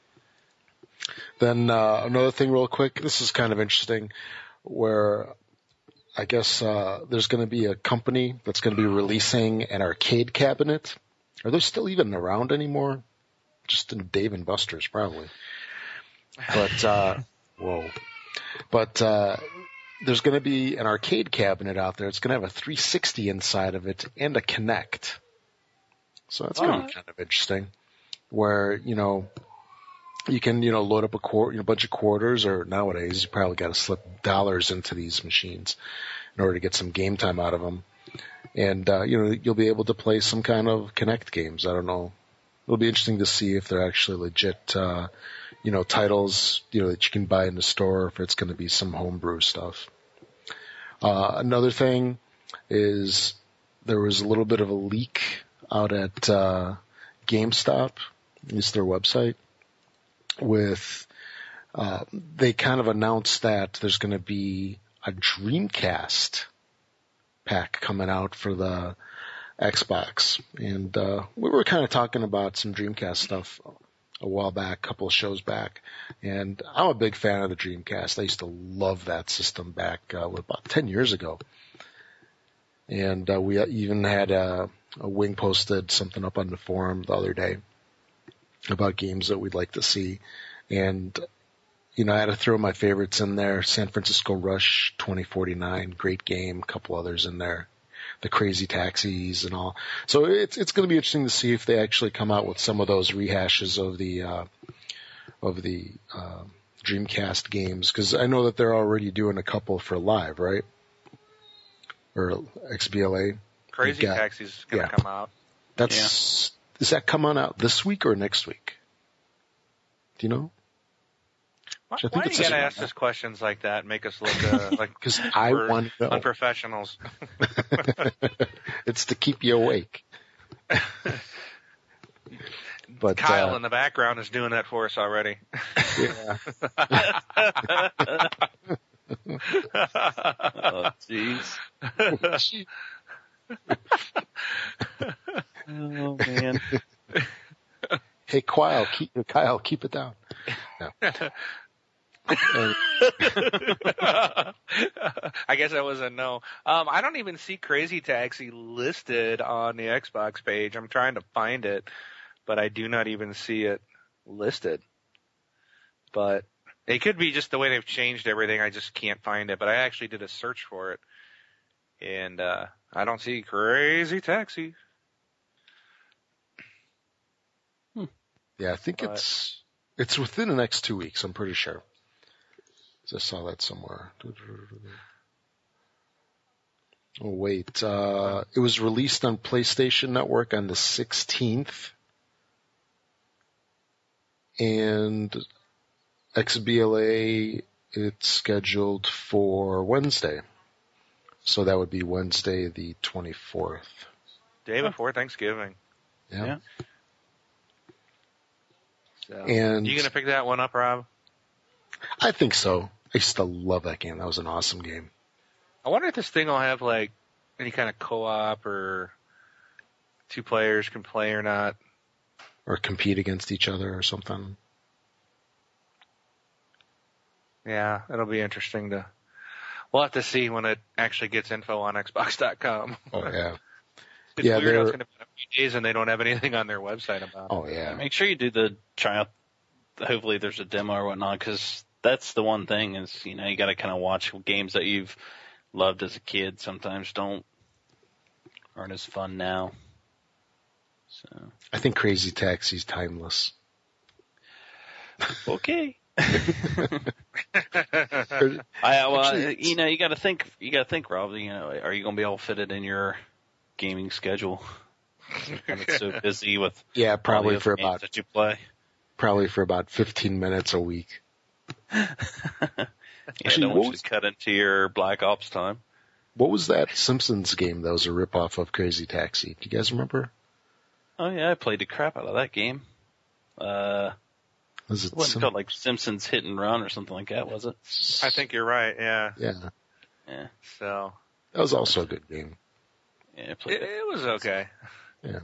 Then, uh, another thing real quick. This is kind of interesting where I guess, uh, there's going to be a company that's going to be releasing an arcade cabinet. Are they still even around anymore? Just in Dave and Buster's, probably. But, uh, whoa. But, uh, there's going to be an arcade cabinet out there. It's going to have a three sixty inside of it and a Kinect. So that's going to oh. be kind of interesting. Where, you know, you can, you know, load up a quar- you know, bunch of quarters, or nowadays you probably got to slip dollars into these machines in order to get some game time out of them. And, uh, you know, you'll be able to play some kind of Kinect games. I don't know. It'll be interesting to see if they're actually legit, uh, you know, titles, you know, that you can buy in the store, or if it's going to be some homebrew stuff. Uh, another thing is there was a little bit of a leak out at, uh, GameStop, at least their website, with, uh, they kind of announced that there's going to be a Dreamcast pack coming out for the Xbox. And, uh, we were kind of talking about some Dreamcast stuff a while back, a couple of shows back. And I'm a big fan of the Dreamcast. I used to love that system back, uh, about ten years ago. And, uh, we even had, a, a Wing posted something up on the forum the other day about games that we'd like to see. And, you know, I had to throw my favorites in there. San Francisco Rush twenty forty-nine, great game. A couple others in there. The Crazy Taxis and all. So it's it's going to be interesting to see if they actually come out with some of those rehashes of the uh, of the uh, Dreamcast games, because I know that they're already doing a couple for live, right? Or X B L A. Crazy got, Taxis going to yeah. come out. That's yeah. Is that come on out this week or next week? Do you know? Why, why do you gotta ask us questions like that and make us look uh, like because I want to know. Unprofessionals? It's to keep you awake. But Kyle uh, in the background is doing that for us already. Yeah. Oh, jeez. Oh man. Hey, Kyle, keep Kyle, keep it down. No. I guess that was a no. Um, I don't even see Crazy Taxi listed on the Xbox page. I'm trying to find it, but I do not even see it listed. But it could be just the way they've changed everything. I just can't find it. But I actually did a search for it, and uh, I don't see Crazy Taxi. Hmm. Yeah, I think but, it's it's within the next two weeks. I'm pretty sure. I saw that somewhere. Oh, wait. Uh, it was released on PlayStation Network on the sixteenth. And X B L A, it's scheduled for Wednesday. So that would be Wednesday the twenty-fourth. Day before Thanksgiving. Yeah. yeah. So, and you going to pick that one up, Rob? I think so. I used to love that game. That was an awesome game. I wonder if this thing will have like any kind of co-op or two players can play or not. Or compete against each other or something. Yeah, it'll be interesting to. We'll have to see when it actually gets info on Xbox dot com. Oh yeah. It's Yeah, weird how it's they're- going to be a few days and they don't have anything on their website about it. Oh yeah. Make sure you do the tryout. Hopefully there's a demo or whatnot, because that's the one thing is, you know, you got to kind of watch games that you've loved as a kid. Sometimes don't aren't as fun now. So I think Crazy Taxi's timeless. okay. Or- I well, Actually, you know, you got to think. You got to think, Rob. You know, are you going to be able to fit it in your gaming schedule? And it's so busy with yeah, all probably the other for games about that you play. probably for about fifteen minutes a week. Yeah, Actually, don't what want you was- to cut into your Black Ops time. What was that Simpsons game that was a ripoff of Crazy Taxi? Do you guys remember? Oh yeah, I played the crap out of that game. Uh, Was it what's it Sim- called? Like Simpsons Hit and Run or something like that, was it? I think you're right, yeah. Yeah, Yeah, So that was also a good game. yeah, I played it, it. it was okay. Yeah.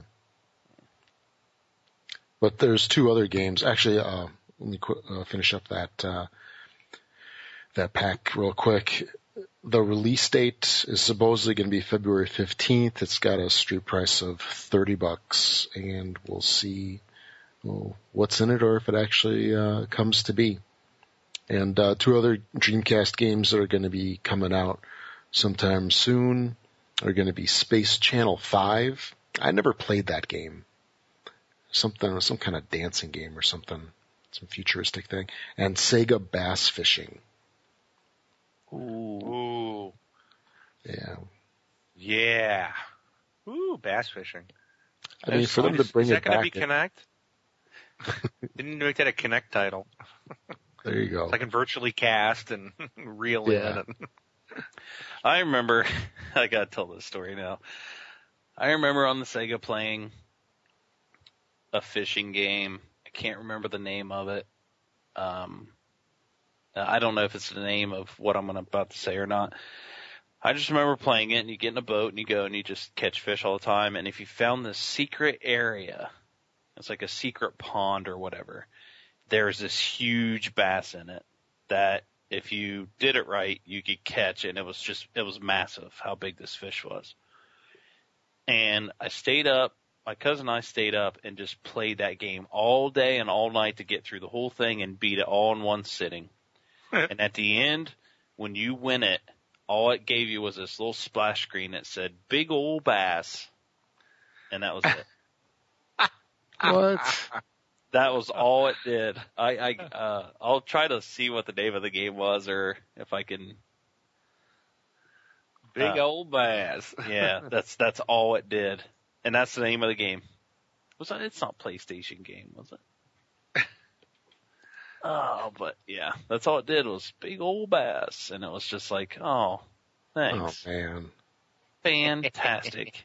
But there's two other games. Actually, uh, let me qu- uh, finish up that uh, that pack real quick. The release date is supposedly going to be February fifteenth. It's got a street price of thirty bucks, and we'll see well, what's in it or if it actually uh, comes to be. And uh, two other Dreamcast games that are going to be coming out sometime soon are going to be Space Channel five. I never played that game. Something, some kind of dancing game or something, some futuristic thing. And Sega Bass Fishing. Ooh. Ooh, Yeah. yeah. Ooh, bass fishing. I mean, for them to Is, bring is it that going to back, be Connect? Didn't make that a Connect title? there you go. So I can virtually cast and reel Yeah. in. And, I remember. I gotta tell this story now. I remember on the Sega playing a fishing game. I can't remember the name of it. Um, I don't know if it's the name of what I'm about to say or not. I just remember playing it, and you get in a boat, and you go, and you just catch fish all the time. And if you found this secret area, it's like a secret pond or whatever, there's this huge bass in it that if you did it right, you could catch, and it was just, it was massive how big this fish was. And I stayed up, my cousin and I stayed up and just played that game all day and all night to get through the whole thing and beat it all in one sitting. And at the end, when you win it, all it gave you was this little splash screen that said "Big Ol' Bass," and that was it. What? That was all it did. I, I, uh, I'll try to see what the name of the game was, or if I can. big Uh, old bass. Yeah, that's that's all it did, and that's the name of the game. Was that? It's not a PlayStation game, was it? Oh, but yeah, that's all it did was Big Ol' Bass, and it was just like, oh, thanks. Oh man. Fantastic.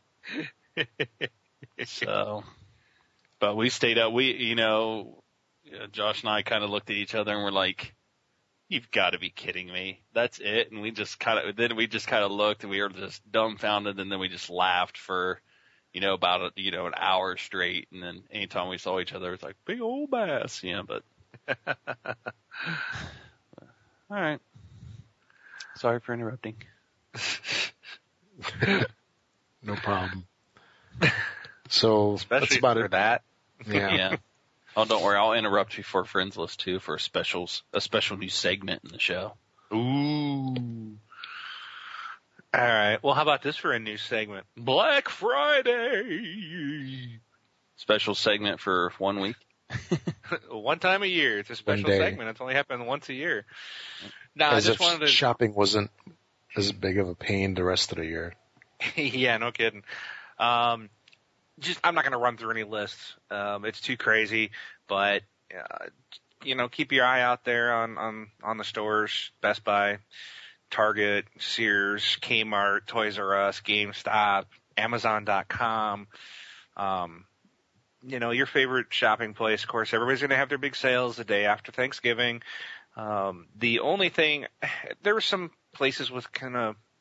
So, but we stayed up. We, you know, uh, Josh and I kind of looked at each other and we're like, "You've got to be kidding me! That's it!" And we just kind of, then we just kind of looked and we were just dumbfounded, and then we just laughed for, you know, about a, you know, an hour straight. And then anytime we saw each other, it's like Big Ol' Bass, you know. But all right, sorry for interrupting. No problem. So Especially that's about for it. that. Yeah. Yeah. Oh, don't worry. I'll interrupt you for Friends List too for a special a special new segment in the show. Ooh. All right. Well, how about this for a new segment? Black Friday. Special segment for one week. One time a year. It's a special day. segment. It's only happened once a year. No, I As just if wanted to. shopping wasn't as big of a pain the rest of the year. Yeah, no kidding. Um, just I'm not going to run through any lists. Um, it's too crazy, but uh, you know, keep your eye out there on on on the stores: Best Buy, Target, Sears, Kmart, Toys R Us, GameStop, Amazon dot com. Um, you know, your favorite shopping place. Of course, everybody's going to have their big sales the day after Thanksgiving. Um, the only thing, there were some places with kind of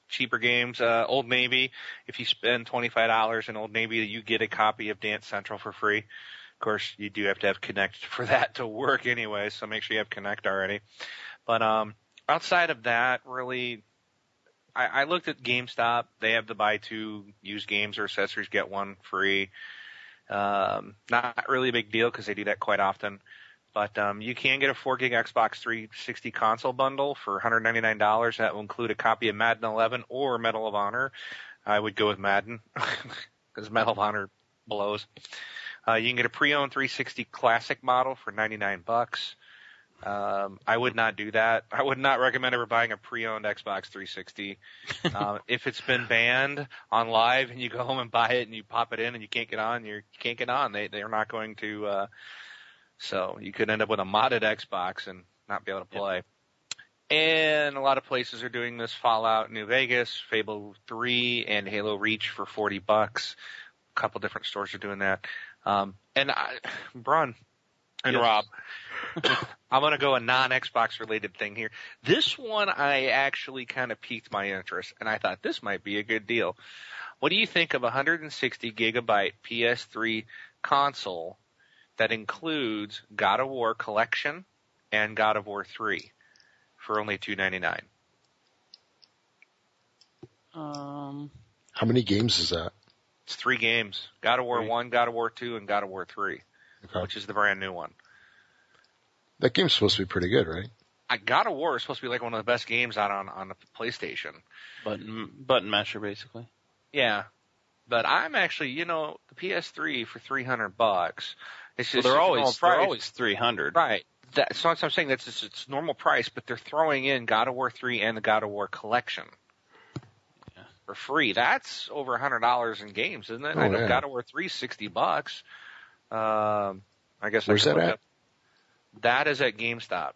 cheaper games. Uh, Old Navy, if you spend twenty-five dollars in Old Navy, you get a copy of Dance Central for free. Of course, you do have to have Connect for that to work anyway, so make sure you have Connect already. But um, outside of that, really, I, I looked at GameStop. They have the buy two used games or accessories, get one free. Um, not really a big deal because they do that quite often. But um, you can get a four gig Xbox three sixty console bundle for one hundred ninety-nine dollars. That will include a copy of Madden eleven or Medal of Honor. I would go with Madden because Medal of Honor blows. Uh, you can get a pre-owned three sixty classic model for ninety-nine bucks. Um, I would not do that. I would not recommend ever buying a pre-owned Xbox three sixty. Um, if it's been banned on live and you go home and buy it and you pop it in and you can't get on, you're, you can't get on. They, they're not going to, uh, so you could end up with a modded Xbox and not be able to play. Yep. And a lot of places are doing this. Fallout New Vegas, Fable three, and Halo Reach for forty bucks. A couple different stores are doing that. Um, and I, Brun and yes. Rob, I'm going to go a non-Xbox related thing here. This one I actually kind of piqued my interest, and I thought this might be a good deal. What do you think of a one hundred sixty gigabyte P S three console that includes God of War Collection and God of War three for only two ninety-nine? Um, How many games is that? It's three games. God of War three. one, God of War two, and God of War three, okay. which is the brand new one. That game's supposed to be pretty good, right? I, God of War is supposed to be like one of the best games out on, on the PlayStation. Button, button masher, basically. Yeah. But I'm actually, you know, the P S three for three hundred bucks. It's just well, they're always, price. they're always three hundred. Right. That's not what I'm saying. That's just, it's normal price, but they're throwing in God of War three and the God of War Collection. Yeah. For free. That's over one hundred dollars in games, isn't it? Oh, I know yeah. God of War three is sixty bucks. Um, I guess Where's I can that look at? Up. That is at GameStop.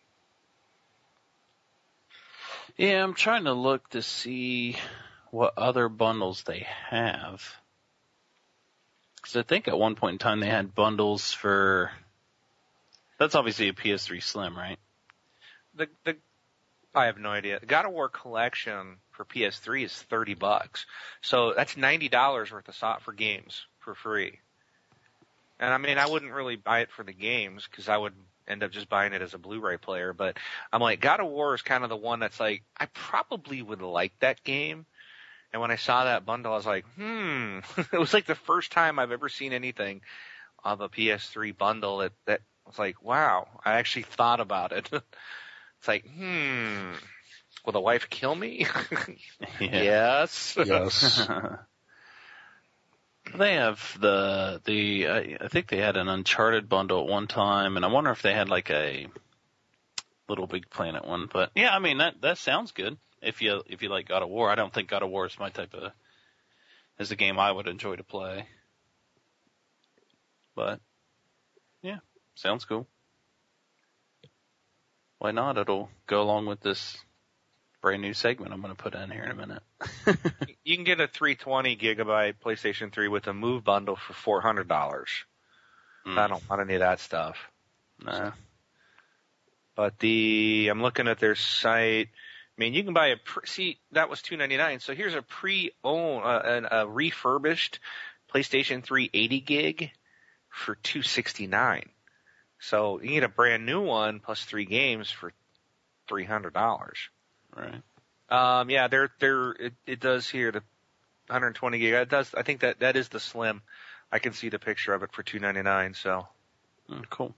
Yeah, I'm trying to look to see what other bundles they have. Because I think at one point in time they had bundles for... That's obviously a P S three Slim, right? The the I have no idea. The God of War Collection for P S three is thirty bucks. So that's ninety dollars worth of so- for games for free. And I mean, I wouldn't really buy it for the games because I would end up just buying it as a Blu-ray player. But I'm like, God of War is kind of the one that's like, I probably would like that game. And when I saw that bundle, I was like, hmm. It was like the first time I've ever seen anything of a P S three bundle that, that was like, wow, I actually thought about it. It's like, hmm, will the wife kill me? Yes. Yes. They have the, the, I, I think they had an Uncharted bundle at one time, and I wonder if they had like a Little Big Planet one, but yeah, I mean, that, that sounds good. If you, if you like God of War, I don't think God of War is my type of, is a game I would enjoy to play. But, yeah, sounds cool. Why not? It'll go along with this brand new segment I'm going to put in here in a minute. You can get a three twenty gigabyte PlayStation three with a Move bundle for four hundred dollars. Mm. I don't want any of that stuff. Nah. But the, I'm looking at their site. I mean, you can buy a, pre, see, that was two ninety-nine. So here's a pre-owned, uh, a, a refurbished PlayStation three eighty gig for two sixty-nine. So you can get a brand new one plus three games for three hundred dollars. Right. Um, yeah, they're, they're, it, it does here, the one hundred twenty gig. It does, I think that, that is the Slim. I can see the picture of it for two ninety-nine, so. Oh, cool.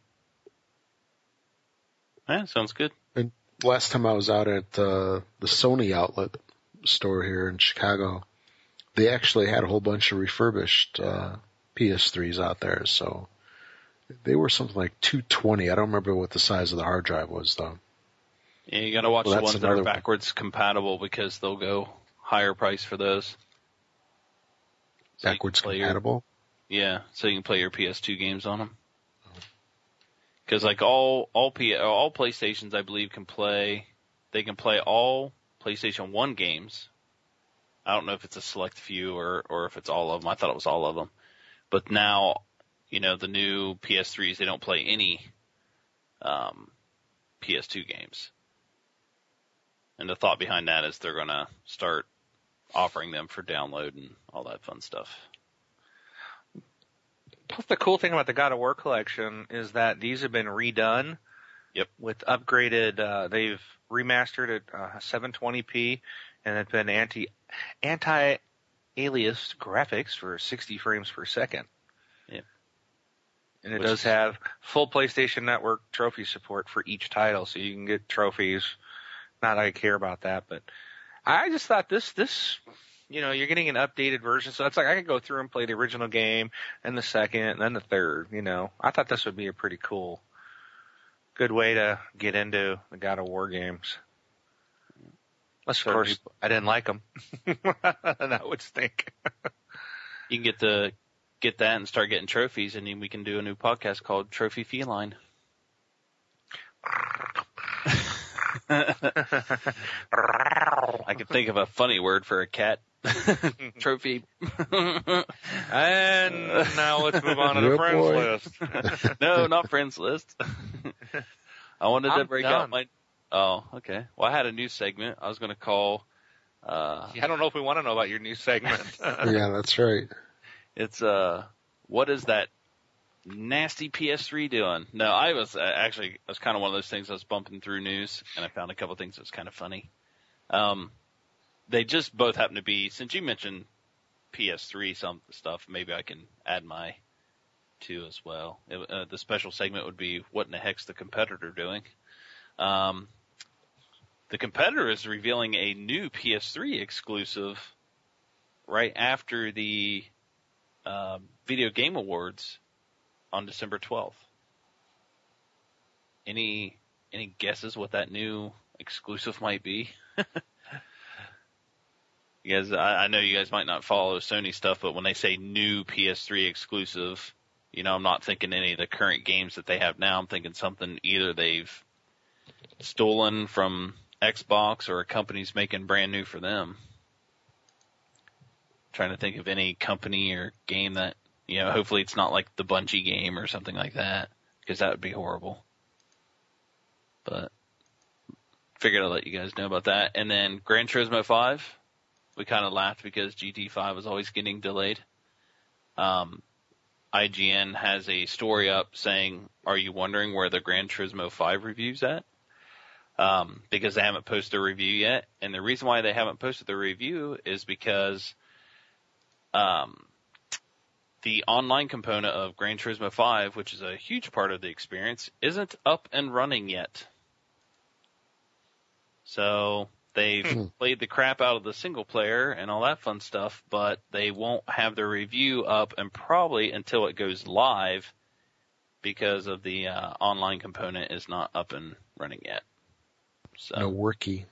Yeah, sounds good. And last time I was out at uh, the Sony outlet store here in Chicago, they actually had a whole bunch of refurbished uh, P S threes out there, so they were something like two twenty. I don't remember what the size of the hard drive was, though. Yeah, you got to watch well, the ones that are one. backwards compatible because they'll go higher price for those. So backwards compatible? Your, yeah, so you can play your P S two games on them. Because like all all P, all PlayStations, I believe, can play. They can play all PlayStation one games. I don't know if it's a select few or or if it's all of them. I thought it was all of them. But now, you know, the new P S threes, they don't play any um, P S two games. And the thought behind that is they're going to start offering them for download and all that fun stuff. Plus, the cool thing about the God of War collection is that these have been redone. Yep. With upgraded, uh, they've remastered at uh, seven twenty p, and it's been anti anti aliased graphics for sixty frames per second. Yep. And it Which does is... have full PlayStation Network trophy support for each title, so you can get trophies. Not that I care about that, but I just thought this this. You know, you're getting an updated version, so it's like I could go through and play the original game, and the second, and then the third, you know. I thought this would be a pretty cool, good way to get into the God of War games. Unless, of course, I didn't like them. And I would stink. You can get the get that and start getting trophies, and then we can do a new podcast called Trophy Feline. I could think of a funny word for a cat. Trophy. And now let's move on to the friends boy. list. No, not friends list. I wanted to I'm break done. out my. Oh, okay. Well, I had a new segment. I was going to call. Uh, I don't know if we want to know about your new segment. Yeah, that's right. it's uh, what is that nasty P S three doing? No, I was uh, actually it was kind of one of those things. I was bumping through news and I found a couple things that was kind of funny. Um, they just both happen to be. Since you mentioned P S three, some stuff, maybe I can add my two as well. It, uh, the special segment would be what in the heck's the competitor doing? Um, the competitor is revealing a new P S three exclusive right after the uh, Video Game Awards on December twelfth. Any any guesses what that new exclusive might be? You guys, I, I know you guys might not follow Sony stuff, but when they say new P S three exclusive, you know, I'm not thinking any of the current games that they have now. I'm thinking something either they've stolen from Xbox or a company's making brand new for them. Trying to think of any company or game that, you know, hopefully it's not like the Bungie game or something like that, because that would be horrible. But figured I'd let you guys know about that. And then Gran Turismo five, we kind of laughed because G T five was always getting delayed. Um, I G N has a story up saying, are you wondering where the Gran Turismo five review's at? Um, because they haven't posted a review yet. And the reason why they haven't posted the review is because um, the online component of Gran Turismo five, which is a huge part of the experience, isn't up and running yet. So they've played the crap out of the single player and all that fun stuff, but they won't have their review up and probably until it goes live because of the uh, online component is not up and running yet. So No worky.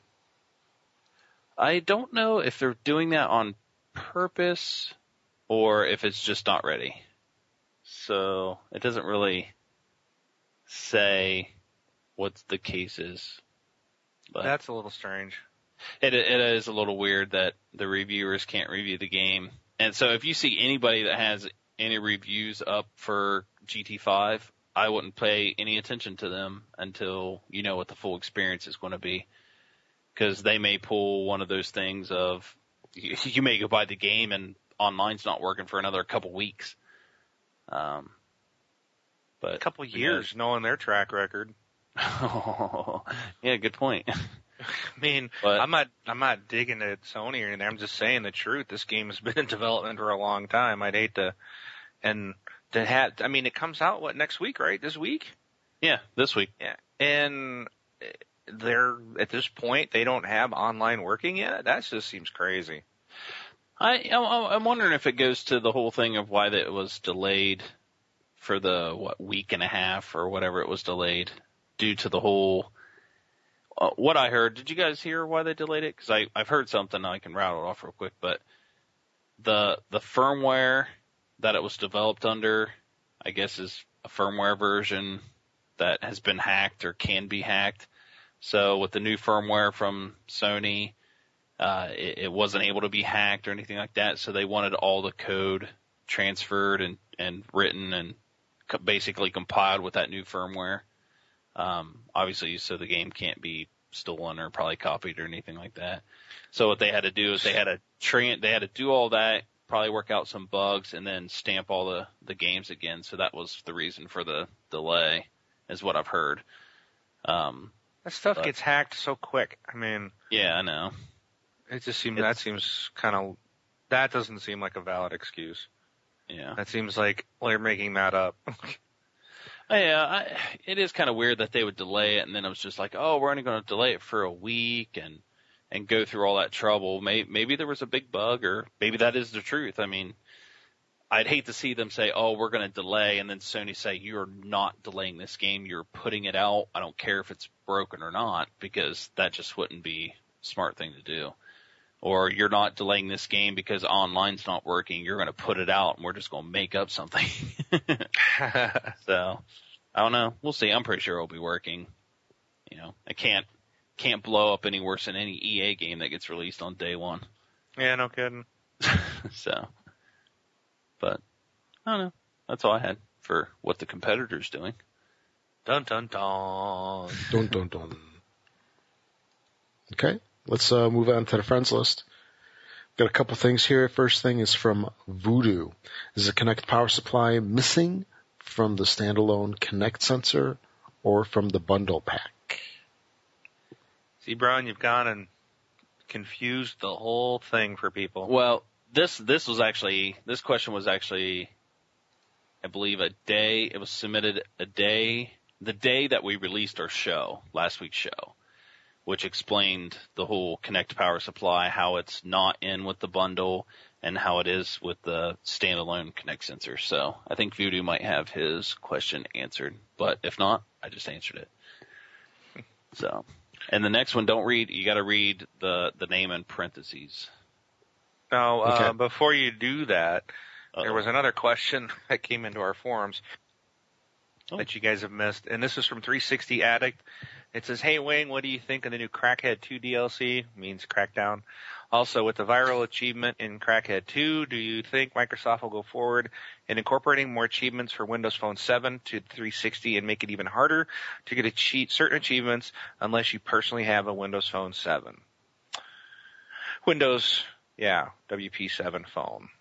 I don't know if they're doing that on purpose or if it's just not ready. So it doesn't really say what the case is. But That's a little strange. It, it is a little weird that the reviewers can't review the game. And so if you see anybody that has any reviews up for G T five, I wouldn't pay any attention to them until you know what the full experience is going to be. Because they may pull one of those things of, you, you may go buy the game and online's not working for another couple weeks. Um, but A couple years knowing their track record. Yeah, good point. I mean, But- I'm not, I'm not digging at Sony or anything. I'm just saying the truth. This game has been in development for a long time. I'd hate to, and to have, I mean, it comes out, what, next week, right? This week? Yeah, this week. Yeah. And they're, at this point, they don't have online working yet? That just seems crazy. I, I'm wondering if it goes to the whole thing of why that it was delayed for the, what, week and a half or whatever it was delayed due to the whole, uh, what I heard. Did you guys hear why they delayed it? Because I, I've heard something. I can rattle it off real quick, but the, the firmware that it was developed under, I guess is a firmware version that has been hacked or can be hacked. So with the new firmware from Sony, uh, it, it wasn't able to be hacked or anything like that. So they wanted all the code transferred and, and written and co- basically compiled with that new firmware. Um, obviously, so the game can't be stolen or probably copied or anything like that. So what they had to do is they had to train, they had to do all that, probably work out some bugs, and then stamp all the, the games again. So that was the reason for the delay, is what I've heard. Um, that stuff but, gets hacked so quick. I mean, yeah, I know. It just seems It's, that seems kind of that doesn't seem like a valid excuse. Yeah, that seems like well, they're making that up. Yeah, I, it is kind of weird that they would delay it, and then it was just like, oh, we're only going to delay it for a week and and go through all that trouble. Maybe, maybe there was a big bug, or maybe that is the truth. I mean, I'd hate to see them say, oh, we're going to delay, and then Sony say, you're not delaying this game, you're putting it out. I don't care if it's broken or not, because that just wouldn't be a smart thing to do. Or you're not delaying this game because online's not working. You're going to put it out, and we're just going to make up something. So, I don't know. We'll see. I'm pretty sure it'll be working. You know, I can't can't blow up any worse than any E A game that gets released on day one. Yeah, no kidding. So, but I don't know. That's all I had for what the competitor's doing. Dun dun dun. Dun dun dun. Okay. Let's uh, move on to the friends list. Got a couple things here. First thing is from Voodoo. Is the Kinect power supply missing from the standalone Kinect sensor or from the bundle pack? See, Brian, you've gone and confused the whole thing for people. Well, this this was actually this question was actually, I believe, a day. It was submitted a day, the day that we released our show, last week's show, which explained the whole Kinect power supply, how it's not in with the bundle, and how it is with the standalone Kinect sensor. So I think Voodoo might have his question answered, but if not, I just answered it. So, and the next one, don't read. You got to read the the name in parentheses. Now, uh, okay. Before you do that, Uh-oh. there was another question that came into our forums oh. that you guys have missed, and this is from three sixty Addict. It says, hey, Wayne, what do you think of the new Crackhead two D L C? Means Crackdown. Also, with the viral achievement in Crackhead two, do you think Microsoft will go forward in incorporating more achievements for Windows Phone seven to three sixty and make it even harder to get a cheat certain achievements unless you personally have a Windows Phone seven? Windows, yeah, W P seven phone.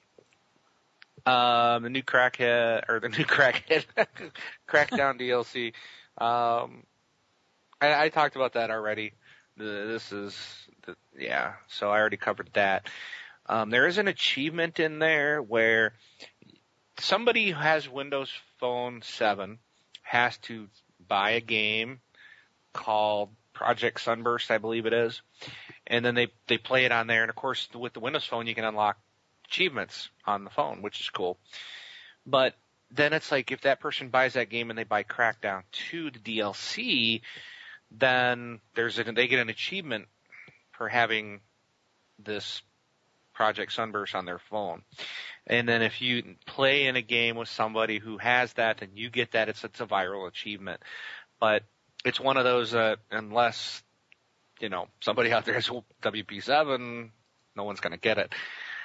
Um, the new Crackhead, or the new Crackhead, Crackdown D L C. Um, I, I talked about that already. The, this is, the, yeah, so I already covered that. Um, there is an achievement in there where somebody who has Windows Phone seven has to buy a game called Project Sunburst, I believe it is, and then they, they play it on there. And of course, with the Windows Phone, you can unlock achievements on the phone, which is cool. But then it's like if that person buys that game and they buy Crackdown two, the D L C, then there's a, they get an achievement for having this Project Sunburst on their phone. And then if you play in a game with somebody who has that, then you get that. It's, it's a viral achievement. But it's one of those, uh, unless, you know, somebody out there has W P seven, no one's going to get it.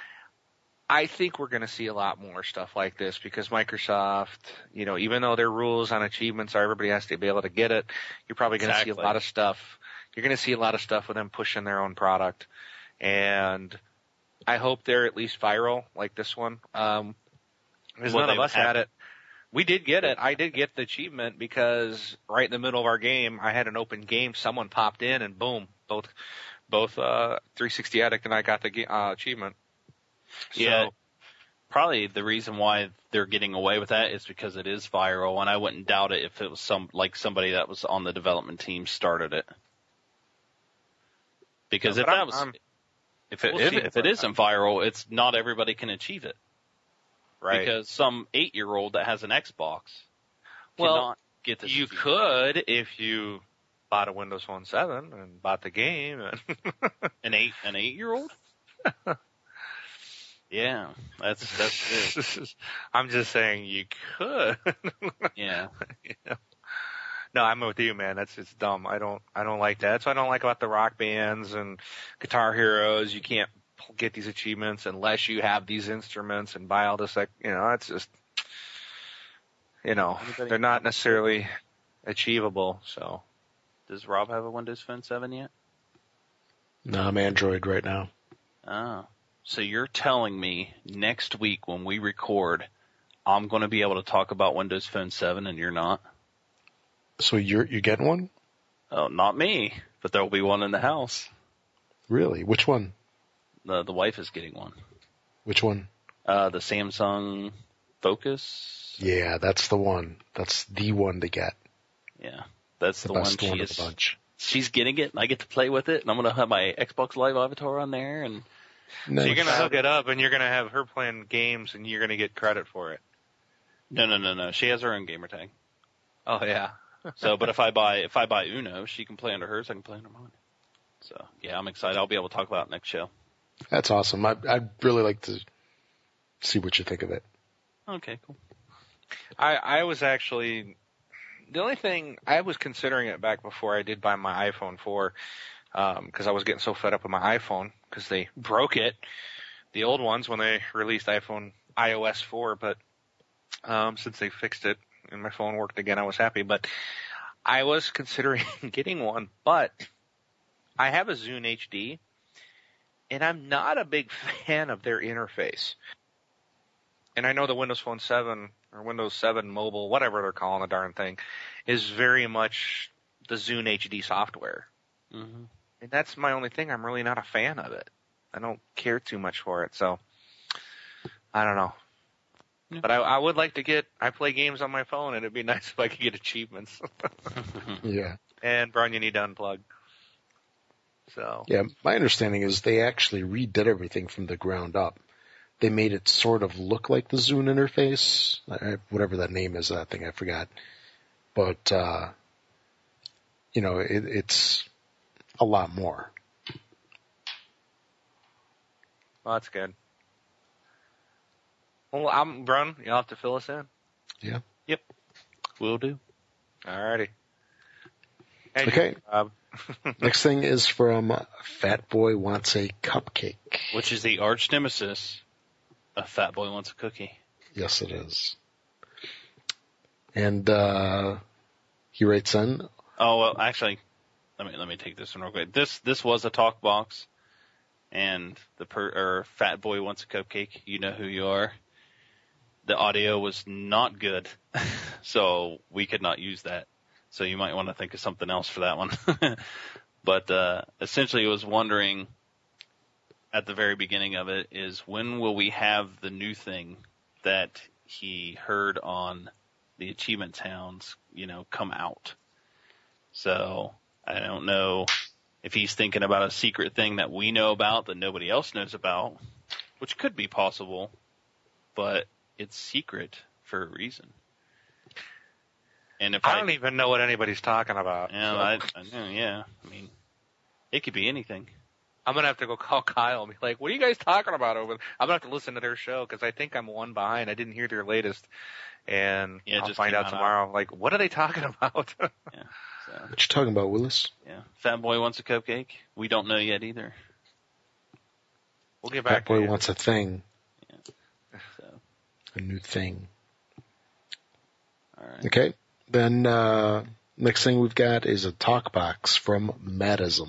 I think we're going to see a lot more stuff like this because Microsoft, you know, even though their rules on achievements are everybody has to be able to get it, you're probably going to Exactly. see a lot of stuff. You're going to see a lot of stuff with them pushing their own product. And I hope they're at least viral like this one. Um, because Well, none of they us have- had it. We did get it. I did get the achievement because right in the middle of our game, I had an open game. Someone popped in and boom, both, both, uh, three sixty Addict and I got the ga- uh, achievement. Yeah, So, probably the reason why they're getting away with that is because it is viral, and I wouldn't doubt it if it was some like somebody that was on the development team started it. Because No, if but that I'm- was, I'm- if it we'll if, see. if it isn't viral, it's not everybody can achieve it. right. Because some eight-year-old that has an Xbox Well, cannot get this. You achievement. could if you bought a Windows Phone seven and bought the game. And an eight an eight-year-old. Yeah, that's that's it. I'm just saying you could. Yeah. No, I'm with you, man. That's it's dumb. I don't I don't like that. That's what I don't like about the Rock Bands and Guitar Heroes. You can't get these achievements unless you have these instruments and buy all this. Like, you know, it's just, you know, Anybody- they're not necessarily achievable. So Does Rob have a Windows Phone seven yet? No, I'm Android right now. Oh. So you're telling me next week when we record, I'm going to be able to talk about Windows Phone seven and you're not? So you're you getting one? Oh, not me, but there will be one in the house. Really? Which one? The the wife is getting one. Which one? Uh, the Samsung Focus. Yeah, that's the one. That's the one to get. Yeah, that's the, the, best one. one She of is, the bunch. She's getting it, and I get to play with it, and I'm going to have my Xbox Live Avatar on there, and Nice. So you're going to hook it up, and you're going to have her playing games, and you're going to get credit for it. no, no, no, no. She has her own gamer tag. Oh yeah. So, but if I buy if I buy Uno, she can play under hers. I can play under mine. So, yeah, I'm excited. I'll be able to talk about it next show. That's awesome. I, I'd really like to see what you think of it. Okay, cool. I I was actually the only thing I was considering it back before I did buy my iPhone four, um, because I was getting so fed up with my iPhone because they broke it, the old ones when they released iPhone iOS four, but um, since they fixed it and my phone worked again, I was happy. But I was considering getting one, but I have a Zune H D, and I'm not a big fan of their interface. And I know the Windows Phone seven or Windows seven Mobile, whatever they're calling the darn thing, is very much the Zune H D software. Mm-hmm. And that's my only thing. I'm really not a fan of it. I don't care too much for it. So, I don't know. Yeah. But I, I would like to get, I play games on my phone, and it'd be nice if I could get achievements. Yeah. And, Brian, you need to unplug. So. Yeah, my understanding is they actually redid everything from the ground up. They made it sort of look like the Zune interface, whatever that name is, that thing, I forgot. But, uh, you know, it, it's a lot more. Well, that's good. Well, I'm Brun. You'll have to fill us in. Yeah. Yep. Will do. Alrighty. Hey, Okay. Bob. Next thing is from Fat Boy Wants a Cupcake. Which is the arch nemesis of Fat Boy Wants a Cookie. Yes, it is. And uh, he writes in. Oh well, actually, let me let me take this one real quick. This this was a talk box, and the per or Fat Boy Wants a Cupcake. You know who you are. The audio was not good, so we could not use that. So you might want to think of something else for that one. But uh, essentially, I was wondering at the very beginning of it is when will we have the new thing that he heard on the Achievement Hounds, you know, come out. So I don't know if he's thinking about a secret thing that we know about that nobody else knows about, which could be possible, but it's secret for a reason. And if I I don't even know what anybody's talking about. Yeah, so. I, I know, yeah. I mean, it could be anything. I'm going to have to go call Kyle and be like, what are you guys talking about over there? I'm going to have to listen to their show because I think I'm one behind. I didn't hear their latest. And Yeah, I'll just find came out out tomorrow. Like, what are they talking about? Yeah. So, What you talking about, Willis? yeah. Fat Boy Wants a Cupcake. We don't know yet either. We'll get back Fat Boy to you. Wants a Thing. So, A new thing. all right. Okay. Then uh, next thing we've got is a talk box from Madism.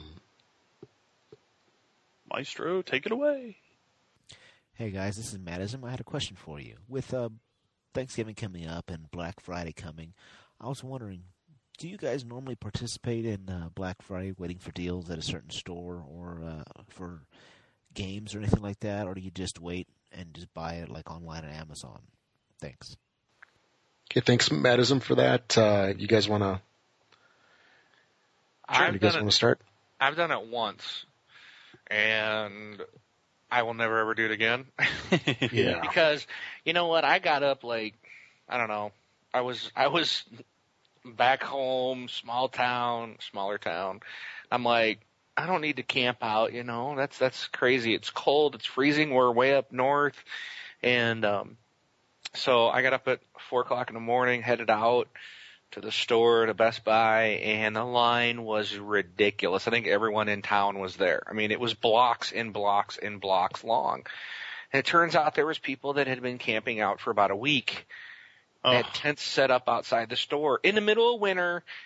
Maestro, take it away. Hey guys, this is Madism. I had a question for you. With uh, Thanksgiving coming up and Black Friday coming, I was wondering, do you guys normally participate in uh, Black Friday, waiting for deals at a certain store or uh, for games or anything like that, or do you just wait and just buy it like online on Amazon? Thanks. Okay, thanks, Madism, for that. Uh, you guys want to? Sure, I've you guys done want it- to start? I've done it once, and I will never ever do it again. Yeah. Because you know what? I got up like I don't know. I was I was back home, small town, smaller town. I'm like, I don't need to camp out. You know, that's that's crazy. It's cold. It's freezing. We're way up north, and um, so I got up at four o'clock in the morning, headed out to the store, to Best Buy, and the line was ridiculous. I think everyone in town was there. I mean, it was blocks and blocks and blocks long. And it turns out there was people that had been camping out for about a week. Oh. They had tents set up outside the store in the middle of winter,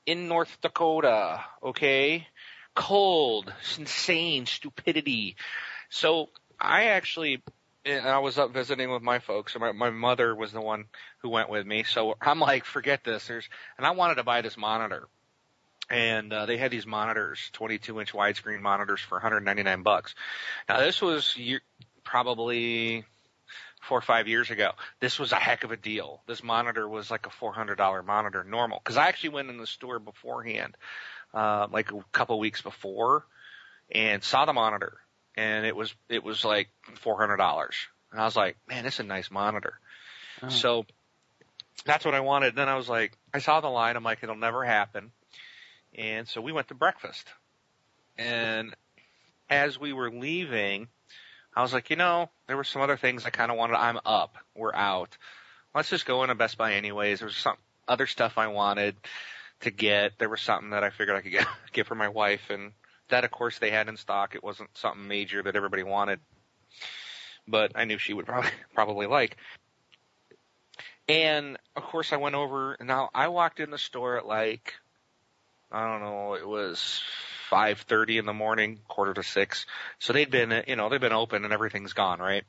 in North Dakota, okay? Cold, insane, stupidity. So I actually, and I was up visiting with my folks, and my, my mother was the one who went with me. So I'm like, forget this. There's, and I wanted to buy this monitor. And uh, they had these monitors, twenty-two inch widescreen monitors for one hundred ninety-nine bucks. Now this was year, probably four or five years ago. This was a heck of a deal. This monitor was like a four hundred dollars monitor normal. Because I actually went in the store beforehand, uh, like a couple weeks before, and saw the monitor. And it was it was like four hundred dollars. And I was like, man, this is a nice monitor. Oh. So that's what I wanted. Then I was like, I saw the line. I'm like, it'll never happen. And so we went to breakfast. And as we were leaving, I was like, you know, there were some other things I kind of wanted. I'm up. We're out. Let's just go into Best Buy anyways. There was some other stuff I wanted to get. There was something that I figured I could get, get for my wife. And that, of course, they had in stock. It wasn't something major that everybody wanted. But I knew she would probably, probably like. And, of course, I went over. Now, I walked in the store at like, I don't know, it was five thirty in the morning, quarter to six. So they'd been, you know, they've been open and everything's gone, right?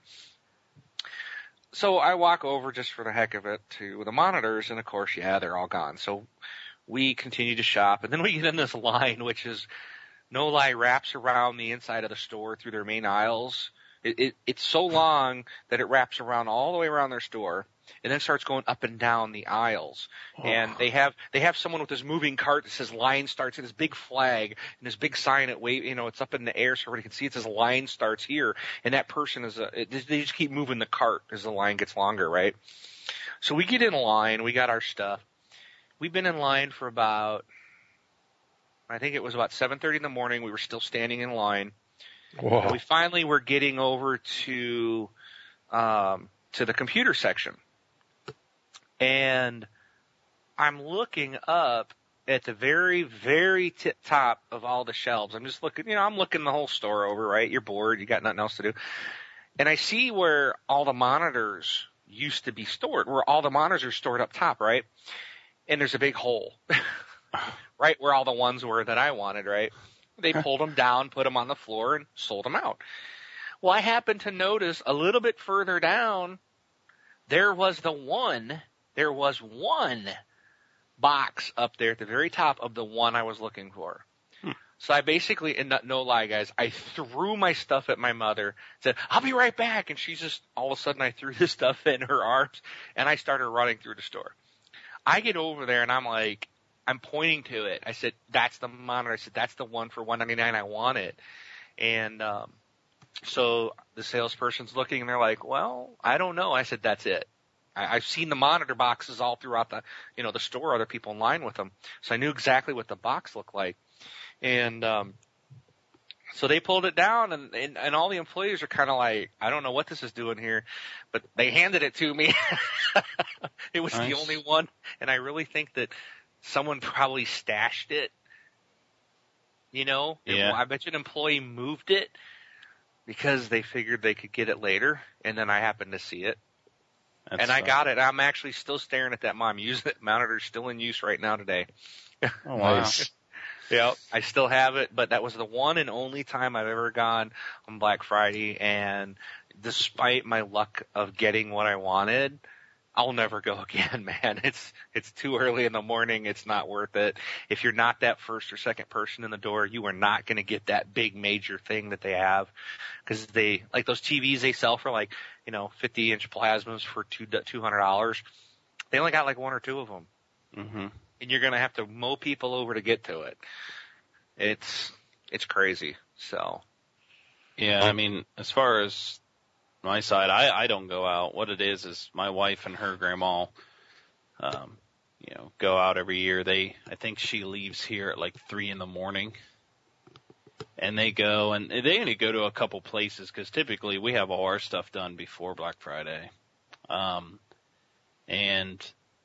So I walk over just for the heck of it to the monitors, and of course, yeah, they're all gone. So we continue to shop, and then we get in this line, which is, no lie, wraps around the inside of the store through their main aisles. It, it, it's so long that it wraps around all the way around their store, and then starts going up and down the aisles. Oh. And they have they have someone with this moving cart that says line starts, and this big flag and this big sign at wave, you know, it's up in the air so everybody can see it says line starts here. And that person is a, it, they just keep moving the cart as the line gets longer, right? So we get in line, we got our stuff. We've been in line for about, I think it was about seven thirty in the morning. We were still standing in line. Whoa. And we finally were getting over to um, to the computer section. And I'm looking up at the very, very tip top of all the shelves. I'm just looking, you know, I'm looking the whole store over, right? You're bored. You got nothing else to do. And I see where all the monitors used to be stored, where all the monitors are stored up top, right? And there's a big hole, right where all the ones were that I wanted, right? They pulled them down, put them on the floor, and sold them out. Well, I happened to notice a little bit further down, there was the one, there was one box up there at the very top of the one I was looking for. Hmm. So I basically, and no, no lie, guys, I threw my stuff at my mother, said, I'll be right back. And she's just, all of a sudden I threw this stuff in her arms, and I started running through the store. I get over there, and I'm like, I'm pointing to it. I said, that's the monitor. I said, that's the one for one ninety-nine. I want it. And um, so the salesperson's looking, and they're like, well, I don't know. I said, that's it. I, I've seen the monitor boxes all throughout the, you know, the store, other people in line with them. So I knew exactly what the box looked like. And um, so they pulled it down, and, and, and all the employees are kind of like, I don't know what this is doing here. But they handed it to me. It was nice. The only one. And I really think that someone probably stashed it, you know? Yeah. I bet you an employee moved it because they figured they could get it later, and then I happened to see it. That's and I fun. got it. I'm actually still staring at that mom. Use it. Monitor's still in use right now today. Oh, wow. Nice. Yeah, I still have it, but that was the one and only time I've ever gone on Black Friday, and despite my luck of getting what I wanted, I'll never go again, man. It's it's too early in the morning. It's not worth it. If you're not that first or second person in the door, you are not going to get that big major thing that they have, because they like those T Vs they sell for like, you know, fifty inch plasmas for two two hundred dollars. They only got like one or two of them, mm-hmm. and you're going to have to mow people over to get to it. It's it's crazy. So yeah, I mean, as far as my side, I, I don't go out. What it is is my wife and her grandma, um, you know, go out every year. They, I think she leaves here at like three in the morning, and they go and they only go to a couple places because typically we have all our stuff done before Black Friday, um, and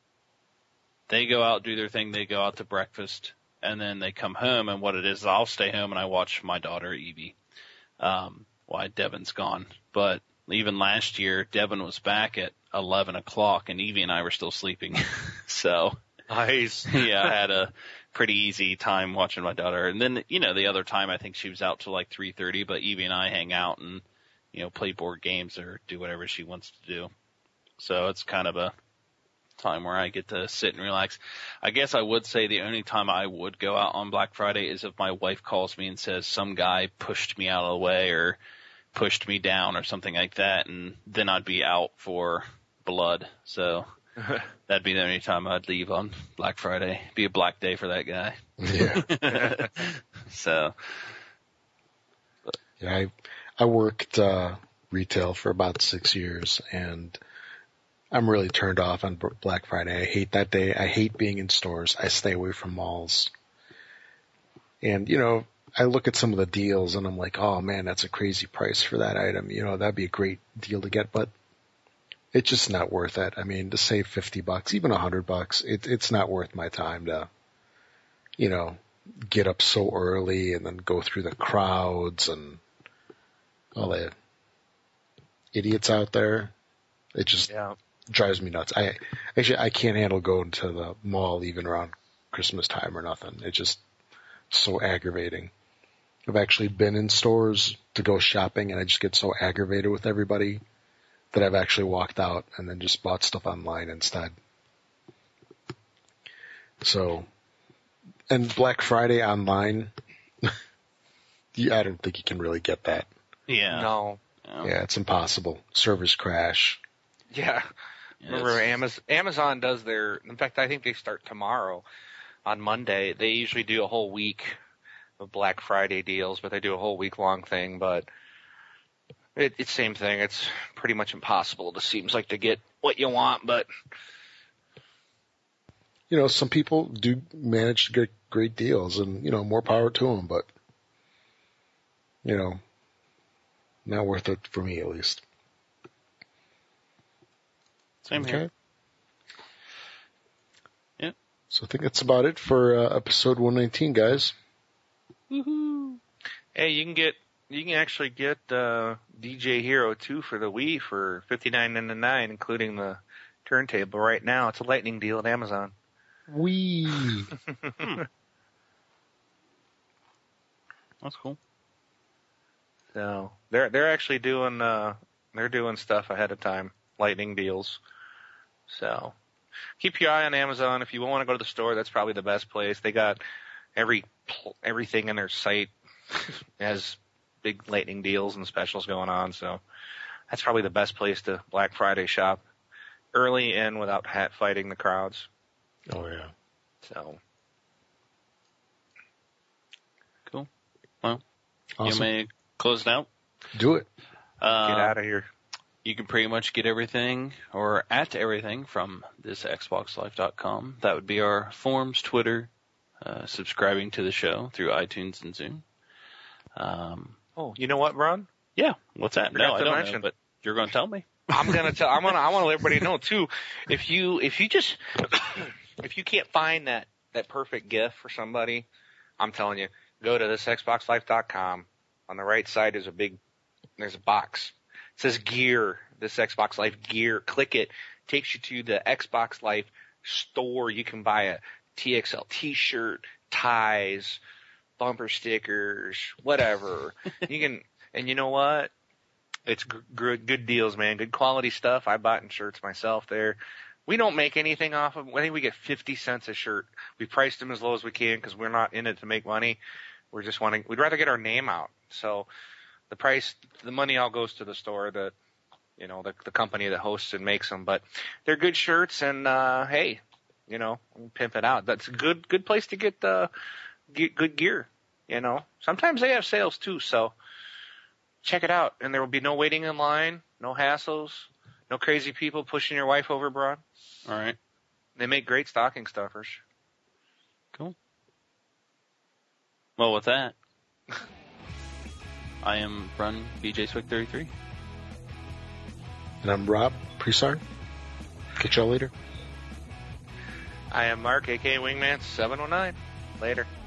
they go out, do their thing. They go out to breakfast, and then they come home. And what it is, I'll stay home and I watch my daughter Evie. Um, why Devin's gone, but even last year, Devin was back at eleven o'clock, and Evie and I were still sleeping. So, nice. Yeah, I had a pretty easy time watching my daughter. And then, you know, the other time I think she was out till like three thirty, but Evie and I hang out and, you know, play board games or do whatever she wants to do. So it's kind of a time where I get to sit and relax. I guess I would say the only time I would go out on Black Friday is if my wife calls me and says some guy pushed me out of the way or pushed me down or something like that, and then I'd be out for blood. So that'd be the only time I'd leave on Black Friday. Be a black day for that guy. Yeah. So. But. Yeah, I I worked uh, retail for about six years, and I'm really turned off on Black Friday. I hate that day. I hate being in stores. I stay away from malls. And, you know, I look at some of the deals and I'm like, oh man, that's a crazy price for that item. You know, that'd be a great deal to get, but it's just not worth it. I mean, to save fifty bucks, even a hundred bucks, it, it's not worth my time to, you know, get up so early and then go through the crowds and all the idiots out there. It just Yeah. drives me nuts. I actually, I can't handle going to the mall even around Christmas time or nothing. It's just so aggravating. I've actually been in stores to go shopping and I just get so aggravated with everybody that I've actually walked out and then just bought stuff online instead. So, and Black Friday online, you, I don't think you can really get that. Yeah. No. No. Yeah, it's impossible. Servers crash. Yeah. Yeah, Remember, it's- Amazon, Amazon does their, in fact, I think they start tomorrow on Monday. They usually do a whole week of Black Friday deals, but they do a whole week long thing, but it, it's same thing. It's pretty much impossible. It seems like to get what you want, but You know, some people do manage to get great deals and, you know, more power to them, but, you know, not worth it for me at least. Same here. Yeah. So I think that's about it for uh, episode one nineteen, guys. Woohoo. hey, you can get, you can actually get uh, D J Hero two for the Wii for fifty-nine ninety-nine, including the turntable right now. It's a lightning deal at Amazon. Wee. That's cool. So they're they're actually doing uh they're doing stuff ahead of time, lightning deals. So keep your eye on Amazon. If you want to go to the store, that's probably the best place. They got every everything in their site has big lightning deals and specials going on. So that's probably the best place to Black Friday shop early and without hat fighting the crowds. Oh, yeah. So Cool. Well, Awesome. you may close it out. Do it. Uh, get out of here. You can pretty much get everything or at everything from this Xbox Life dot com. That would be our forums, Twitter, uh, subscribing to the show through iTunes and Zoom. Um, Oh, you know what, Ron? yeah, what's that? Forgot No, I to don't mention. know, but you're going to tell me. I'm gonna tell. I'm gonna. I want to let everybody know too. If you if you just if you can't find that that perfect gift for somebody, I'm telling you, go to this Xbox Life dot com. On the right side is a big. There's a box. It says gear. This Xbox Life gear. Click it. Takes you to the Xbox Life store. You can buy a T X L T-shirt, ties, bumper stickers, whatever. You can. And you know what? It's g- good, good deals, man. Good quality stuff. I bought in shirts myself there. We don't make anything off of them. I think we get fifty cents a shirt. We priced them as low as we can because we're not in it to make money. We're just wanting, we'd rather get our name out. So the price, the money all goes to the store that, you know, the, the company that hosts and makes them. But they're good shirts and, uh, hey, you know, pimp it out. That's a good, good place to get, uh, get good gear. You know, sometimes they have sales too. So, check it out, and there will be no waiting in line, no hassles, no crazy people pushing your wife over, Braun. All right. They make great stocking stuffers. Cool. Well, with that, I am Run B J Swick thirty-three. And I'm Rob Presar. Catch y'all later. I am Mark, a k a. Wingman seven oh nine. Later.